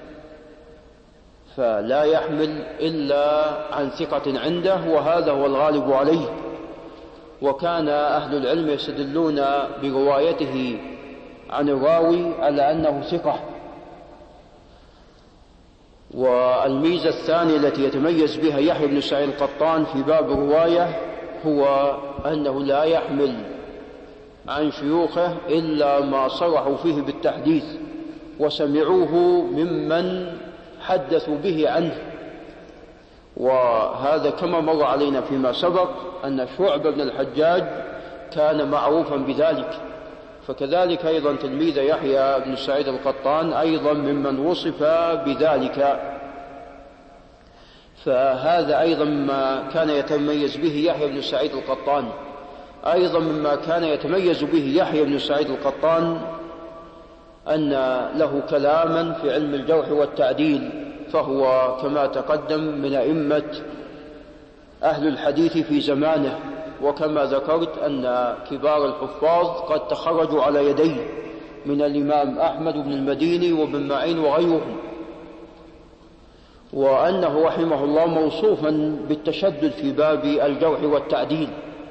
فلا يحمل إلا عن ثقة عنده، وهذا هو الغالب عليه. وكان أهل العلم يستدلون بروايته عن الراوي على أنه ثقة، والميزة الثانية التي يتميز بها يحيى بن سعيد القطان في باب الرواية هو أنه لا يحمل عن شيوخه إلا ما صرحوا فيه بالتحديث وسمعوه ممن حدثوا به عنه. وهذا كما مر علينا فيما سبق أن شعبة بن الحجاج كان معروفا بذلك، فكذلك أيضا تلميذ يحيى بن سعيد القطان أيضا ممن وصف بذلك. فهذا أيضا ما كان يتميز به يحيى بن سعيد القطان. أيضا مما كان يتميز به يحيى بن سعيد القطان أن له كلاما في علم الجرح والتعديل، فهو كما تقدم من أئمة أهل الحديث في زمانه، وكما ذكرت أن كبار الحفاظ قد تخرجوا على يديه من الإمام أحمد بن المديني وابن معين وغيرهم، وأنه رحمه الله موصوفا بالتشدد في باب الجرح والتعديل،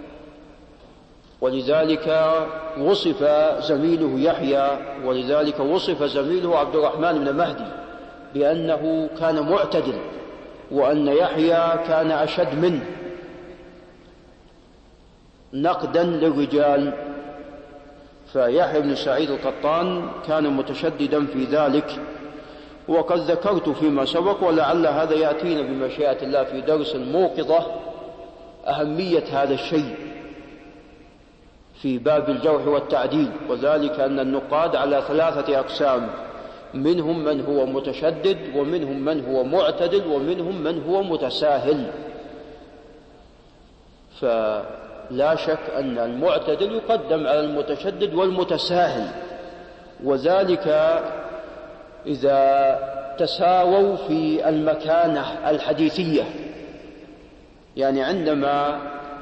ولذلك وصف زميله يحيى، ولذلك وصف زميله عبد الرحمن بن مهدي بأنه كان معتدل، وأن يحيى كان أشد منه نقدا للرجال. فيحيى بن سعيد القطان كان متشددا في ذلك، وقد ذكرت فيما سبق ولعل هذا يأتينا بمشيئة الله في درس الموقظة أهمية هذا الشيء في باب الجرح والتعديل، وذلك أن النقاد على 3 أقسام، منهم من هو متشدد، ومنهم من هو معتدل، ومنهم من هو متساهل. فلا شك أن المعتدل يقدم على المتشدد والمتساهل، وذلك إذا تساووا في المكانة الحديثية. يعني عندما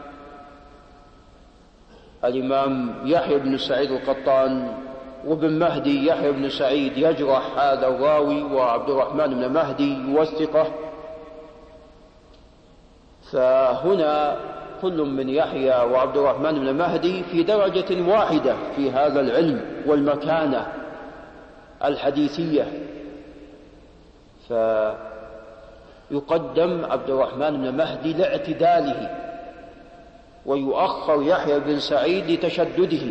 الإمام يحيى بن سعيد القطان وابن مهدي يحيى بن سعيد يجرح هذا الراوي وعبد الرحمن بن مهدي يوثقه، فهنا كل من يحيى وعبد الرحمن بن مهدي في درجة واحدة في هذا العلم والمكانة الحديثية، فيقدم عبد الرحمن بن مهدي لاعتداله، ويؤخر يحيى بن سعيد لتشدده.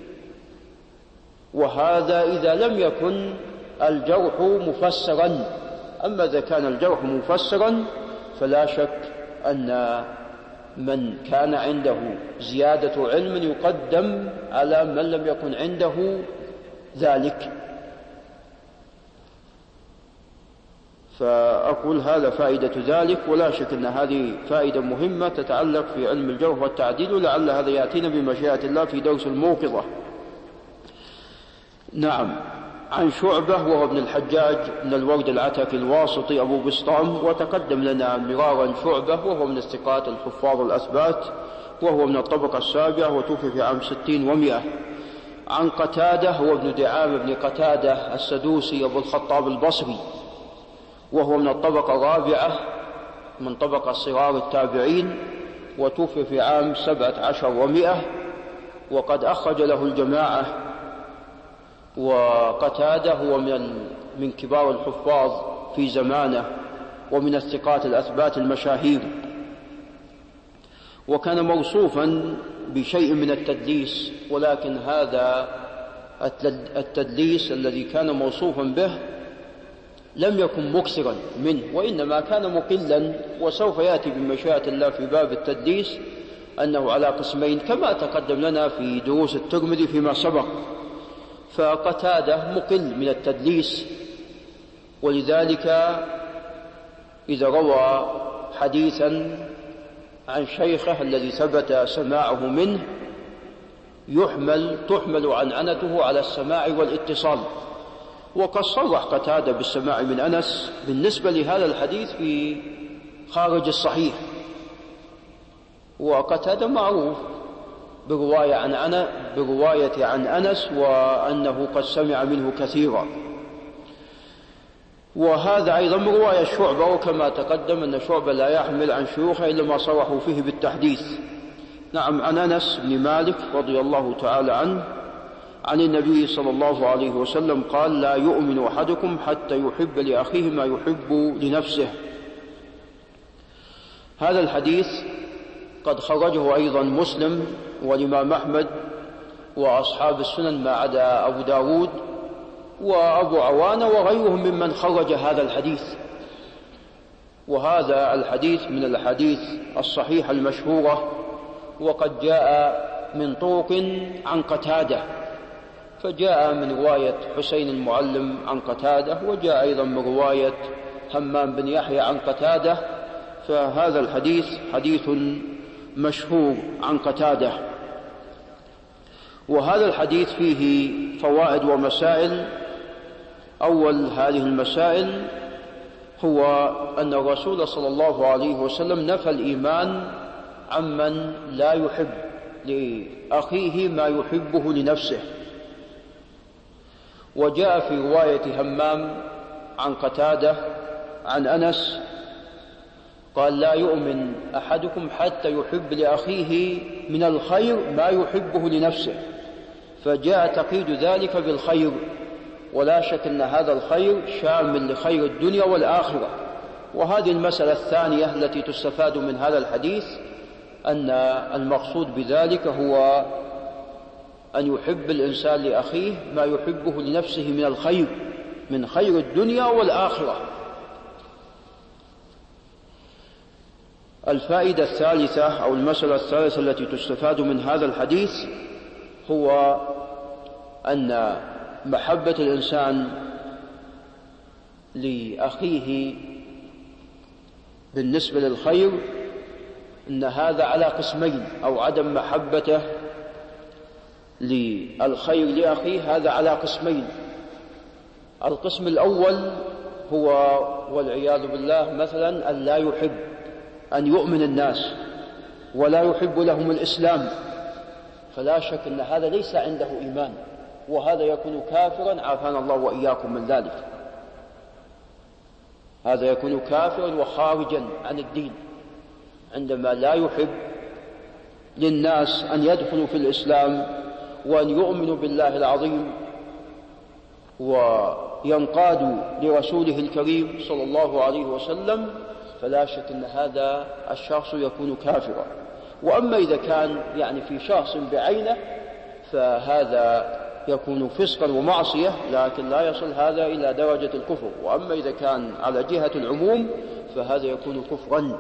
وهذا إذا لم يكن الجرح مفسرا. أما إذا كان الجرح مفسرا فلا شك أن من كان عنده زيادة علم يقدم على من لم يكن عنده ذلك. فأقول هذا فائدة ذلك، ولا شك أن هذه فائدة مهمة تتعلق في علم الجرح والتعديل، ولعل هذا يأتينا بمشيئة الله في درس الموقظة. نعم. عن شعبة وهو ابن الحجاج بن الورد العتكي الواسطي أبو بسطام، وتقدم لنا مرارا شعبة وهو من الثقات الحفاظ الأثبات، وهو من الطبقة 7 وتوفي في عام 60 و100. عن قتادة هو ابن دعام بن قتادة السدوسي أبو الخطاب البصري، وهو من الطبقة 4 من طبقة صغار التابعين، وتوفي في عام 17 و100، وقد أخرج له الجماعة. وقتادة هو من كبار الحفاظ في زمانه ومن الثقات الأثبات المشاهير، وكان موصوفا بشيء من التدليس، ولكن هذا التدليس الذي كان موصوفا به لم يكن مكثرا منه، وإنما كان مقلا. وسوف يأتي بمشيئة الله في باب التدليس أنه على قسمين كما تقدم لنا في دروس الترمذي فيما سبق. فقتادة مقل من التدليس، ولذلك إذا روى حديثا عن شيخه الذي ثبت سماعه منه تحمل عنعنته على السماع والاتصال. وقد صرح قتادة بالسماع من أنس بالنسبة لهذا الحديث في خارج الصحيح، وقتادة معروف برواية عن أنس، وأنه قد سمع منه كثيرا. وهذا أيضا من رواية شعبة، وكما تقدم أن شعبة لا يحمل عن شيوخه إلا ما صرحوا فيه بالتحديث. نعم. عن أنس بن مالك رضي الله تعالى عنه عن النبي صلى الله عليه وسلم قال: لا يؤمن أحدكم حتى يحب لأخيه ما يحب لنفسه. هذا الحديث قد خرجه أيضا مسلم والإمام أحمد وأصحاب السنن ما عدا أبو داود وأبو عوانة وغيرهم ممن خرج هذا الحديث. وهذا الحديث من الأحاديث الصحيحة المشهورة، وقد جاء من طرق عن قتادة، فجاء من رواية حسين المعلم عن قتادة، وجاء أيضا من رواية همام بن يحيى عن قتادة، فهذا الحديث حديث مشهور عن قتادة. وهذا الحديث فيه فوائد ومسائل. أول هذه المسائل هو أن الرسول صلى الله عليه وسلم نفى الإيمان عمن لا يحب لأخيه ما يحبه لنفسه. وجاء في رواية همام عن قتادة عن أنس قال: لا يؤمن أحدكم حتى يحب لأخيه من الخير ما يحبه لنفسه، فجاء تقييد ذلك بالخير، ولا شك أن هذا الخير شامل لخير الدنيا والآخرة. وهذه المسألة الثانية التي تستفاد من هذا الحديث أن المقصود بذلك هو أن يحب الإنسان لأخيه ما يحبه لنفسه من الخير، من خير الدنيا والآخرة. الفائدة الثالثة أو المسألة الثالثة التي تستفاد من هذا الحديث هو أن محبة الإنسان لأخيه بالنسبة للخير أن هذا على قسمين، أو عدم محبته للخير لأخيه هذا على قسمين. القسم الأول هو والعياذ بالله مثلا أن لا يحب أن يؤمن الناس ولا يحب لهم الإسلام، فلا شك أن هذا ليس عنده إيمان، وهذا يكون كافرا، عافانا الله وإياكم من ذلك. هذا يكون كافرا وخارجا عن الدين عندما لا يحب للناس أن يدخلوا في الإسلام وأن يؤمنوا بالله العظيم وينقادوا لرسوله الكريم صلى الله عليه وسلم، فلا شك أن هذا الشخص يكون كافرا. وأما إذا كان في شخص بعينه فهذا يكون فسقا ومعصية، لكن لا يصل هذا إلى درجة الكفر. وأما إذا كان على جهة العموم فهذا يكون كفرا.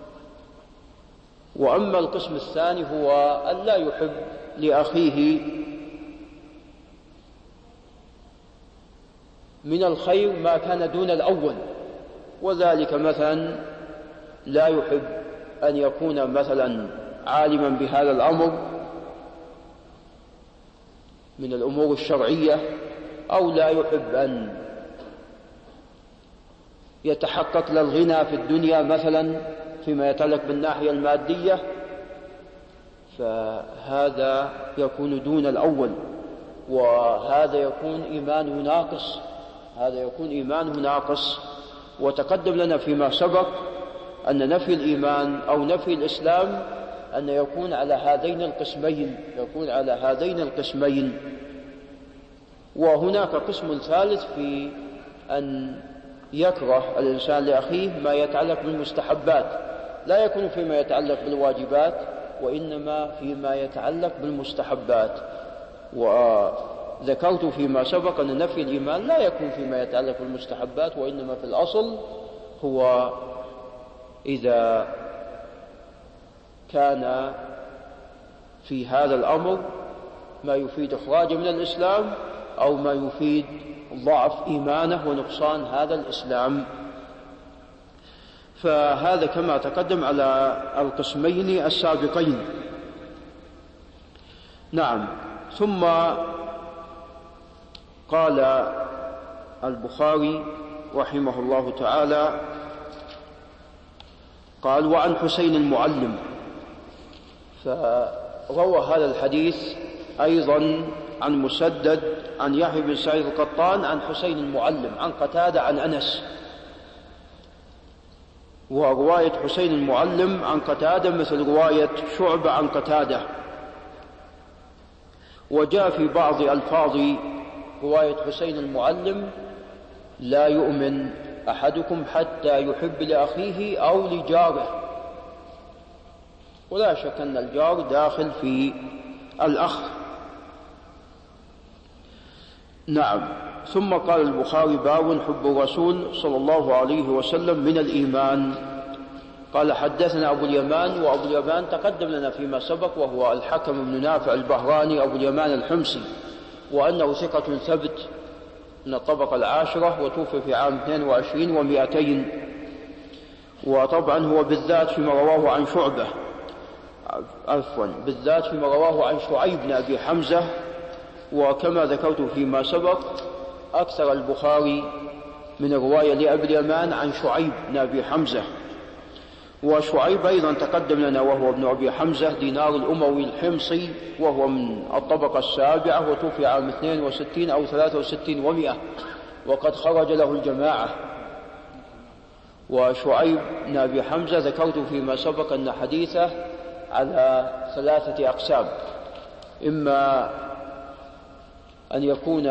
وأما القسم الثاني هو أن لا يحب لأخيه من الخير ما كان دون الأول، وذلك مثلا لا يحب أن يكون مثلا عالما بهذا الأمر من الأمور الشرعية، أو لا يحب أن يتحقق للغنى في الدنيا مثلا فيما يتعلق بالناحية المادية، فهذا يكون دون الأول، وهذا يكون إيمانه ناقص. هذا يكون إيمانه ناقص. وتقدم لنا فيما سبق أن نفي الإيمان أو نفي الإسلام أن يكون على هذين القسمين، وهناك قسم ثالث في أن يكره الإنسان لأخيه ما يتعلق بالمستحبات، لا يكون فيما يتعلق بالواجبات وإنما فيما يتعلق بالمستحبات. وذكرت فيما سبق أن نفي الإيمان لا يكون فيما يتعلق بالمستحبات، وإنما في الأصل هو إذا كان في هذا الأمر ما يفيد إخراجه من الإسلام أو ما يفيد ضعف إيمانه ونقصان هذا الإسلام. فهذا كما تقدم على القسمين السابقين. نعم. ثم قال البخاري رحمه الله تعالى قال: وعن حسين المعلم. فروى هذا الحديث أيضا عن مسدد عن يحيى بن سعيد القطان عن حسين المعلم عن قتادة عن أنس. ورواية حسين المعلم عن قتادة مثل رواية شعبة عن قتادة. وجاء في بعض ألفاظ رواية حسين المعلم: لا يؤمن أحدكم حتى يحب لأخيه أو لجاره. ولا شك أن الجار داخل في الأخ. نعم. ثم قال البخاري: باب حب الرسول صلى الله عليه وسلم من الإيمان. قال: حدثنا أبو اليمان، وأبو اليمان تقدم لنا فيما سبق، وهو الحكم بن نافع البهراني أبو اليمان الحمصي، وأنه ثقة ثبت من الطبقة العاشرة، وتوفي في عام 22 و200. وطبعا هو بالذات فيما رواه عن شعبة، بالذات فيما رواه عن شعيب بن أبي حمزة. وكما ذكرت فيما سبق، أكثر البخاري من الرواية لأبي اليمان عن شعيب بن أبي حمزة. وشعيب أيضا تقدم لنا، وهو ابن أبي حمزة دينار الأموي الحمصي، وهو من الطبقة السابعة، وتوفي عام 62 أو 63 و100، وقد خرج له الجماعة. وشعيب بن أبي حمزة ذكرت فيما سبق أن حديثه على 3 أقسام: إما أن يكون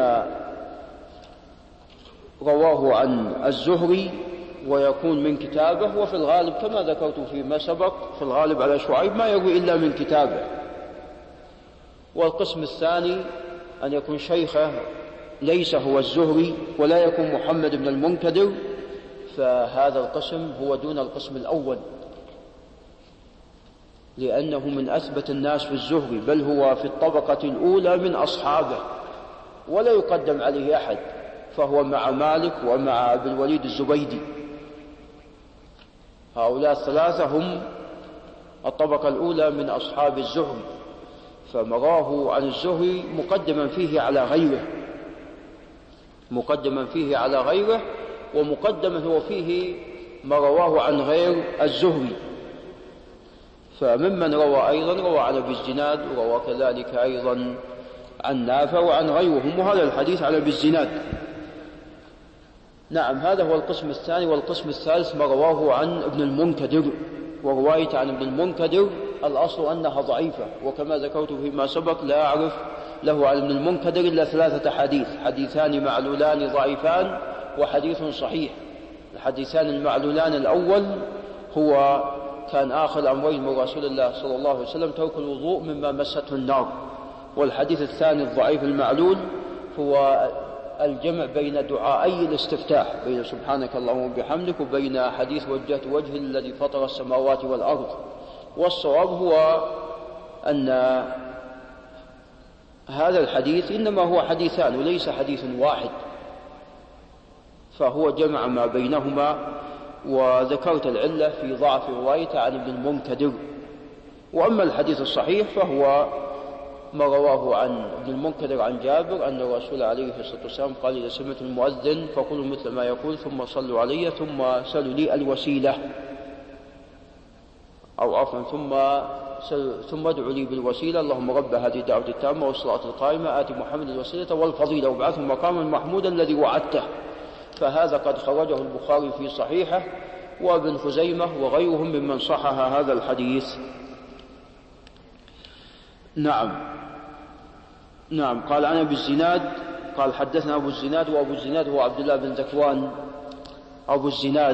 رواه عن الزهري ويكون من كتابه، وفي الغالب كما ذكرت فيما سبق في الغالب على شعيب ما يروي إلا من كتابه. والقسم الثاني أن يكون شيخه ليس هو الزهري ولا يكون محمد بن المنكدر، فهذا القسم هو دون القسم الأول، لأنه من أثبت الناس في الزهري، بل هو في الطبقة الأولى من أصحابه ولا يقدم عليه أحد، فهو مع مالك ومع أبي الوليد الزبيدي. هؤلاء الثلاثة هم الطبقة الأولى من أصحاب الزهري، فمراه عن الزهري مقدما فيه على غيره، ومقدما هو فيه ما رواه عن غير الزهري. فممن روى أيضا روى عن أبي الزناد، وروى كذلك أيضا عن نافع وعن غيرهم، وهذا الحديث على أبي الزناد. نعم، هذا هو القسم الثاني. والقسم الثالث ما رواه عن ابن المنكدر، ورواية عن ابن المنكدر الأصل أنها ضعيفة، وكما ذكرت فيما سبق لا أعرف له عن ابن المنكدر إلا 3 حديث: حديثان معلولان ضعيفان وحديث صحيح. الحديثان المعلولان الأول هو كان آخر أمرين من رسول الله صلى الله عليه وسلم ترك الوضوء مما مسته النار. والحديث الثاني الضعيف المعلول هو الجمع بين دعائي الاستفتاح، بين سبحانك اللهم وبحمدك وبين حديث وجهت وجهي الذي فطر السماوات والأرض. والصواب هو أن هذا الحديث إنما هو حديثان وليس حديث واحد، فهو جمع ما بينهما. وذكرت العلة في ضعف روايته عن ابن المنكدر. وأما الحديث الصحيح فهو ما رواه عن ابن المنكدر عن جابر أن الرسول عليه الصلاة والسلام قال: إذا سمعت المؤذن فقولوا مثل ما يقول ثم صلوا علي ثم سلوا لي الوسيلة، أو عفوا ثم ادعوا لي بالوسيلة، اللهم رب هذه الدعوة التامة والصلاة القائمة آت محمد الوسيلة والفضيلة وابعثه مقاما محمودا الذي وعدته. فهذا قد خرجه البخاري في صحيحه، وابن خزيمة وغيرهم ممن صحح هذا الحديث. نعم. قال عن أبي الزناد قال: حدثنا أبو الزناد، وأبو الزناد هو عبد الله بن ذكوان أبو الزناد،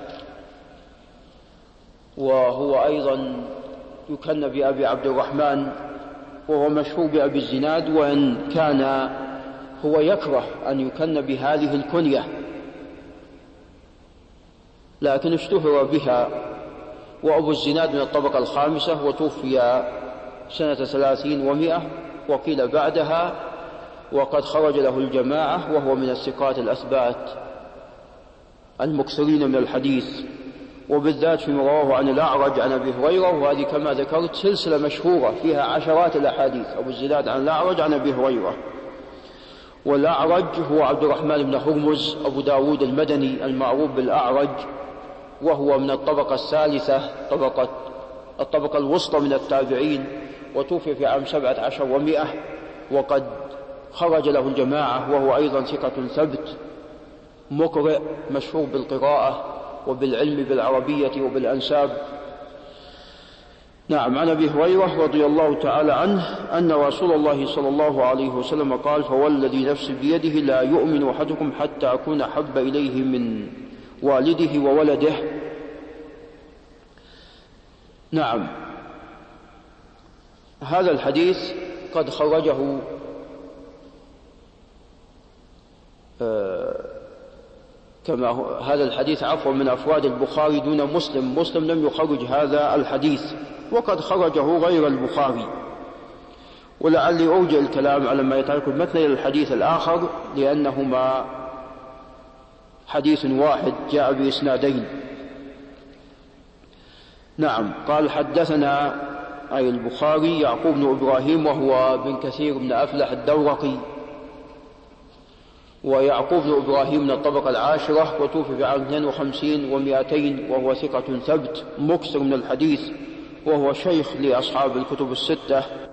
وهو أيضا يكنى بأبي عبد الرحمن، وهو مشهور بأبي الزناد، وإن كان هو يكره أن يكنى بهذه الكنية، لكن اشتهر بها. وأبو الزناد من الطبقة الخامسة، وتوفي سنة 30 و100، وقيل بعدها، وقد خرج له الجماعة، وهو من الثقات الأثبات المكثرين من الحديث، وبالذات فيما رواه عن الأعرج عن أبي هريرة، وهذه كما ذكرت سلسلة مشهورة فيها عشرات الأحاديث: أبو الزناد عن الأعرج عن أبي هريرة. والأعرج هو عبد الرحمن بن هرمز أبو داود المدني المعروف بالأعرج، وهو من الطبقة الثالثة، الطبقة الوسطى من التابعين، وتوفي في عام 17 و100، وقد خرج له الجماعة، وهو أيضا ثقة ثبت مقرئ مشهور بالقراءة وبالعلم بالعربية وبالأنساب. نعم. عن أبي هريرة رضي الله تعالى عنه أن رسول الله صلى الله عليه وسلم قال: فوالذي نفسي بيده لا يؤمن أحدكم حتى أكون أحب إليه من والده وولده. نعم. هذا الحديث قد خرجه هذا الحديث من أفراد البخاري دون مسلم. مسلم لم يخرج هذا الحديث، وقد خرجه غير البخاري. ولعلي أرجع الكلام على ما يتعلق بمثل الحديث الآخر، لأنهما حديث واحد جاء بإسنادين. نعم. قال: حدثنا أي البخاري يعقوب بن إبراهيم، وهو بن كثير بن أفلح الدورقي، ويعقوب بن إبراهيم من الطبقة العاشرة، وتوفي في عام 52 و200، وهو ثقة ثبت مكثر من الحديث، وهو شيخ لأصحاب الكتب الستة.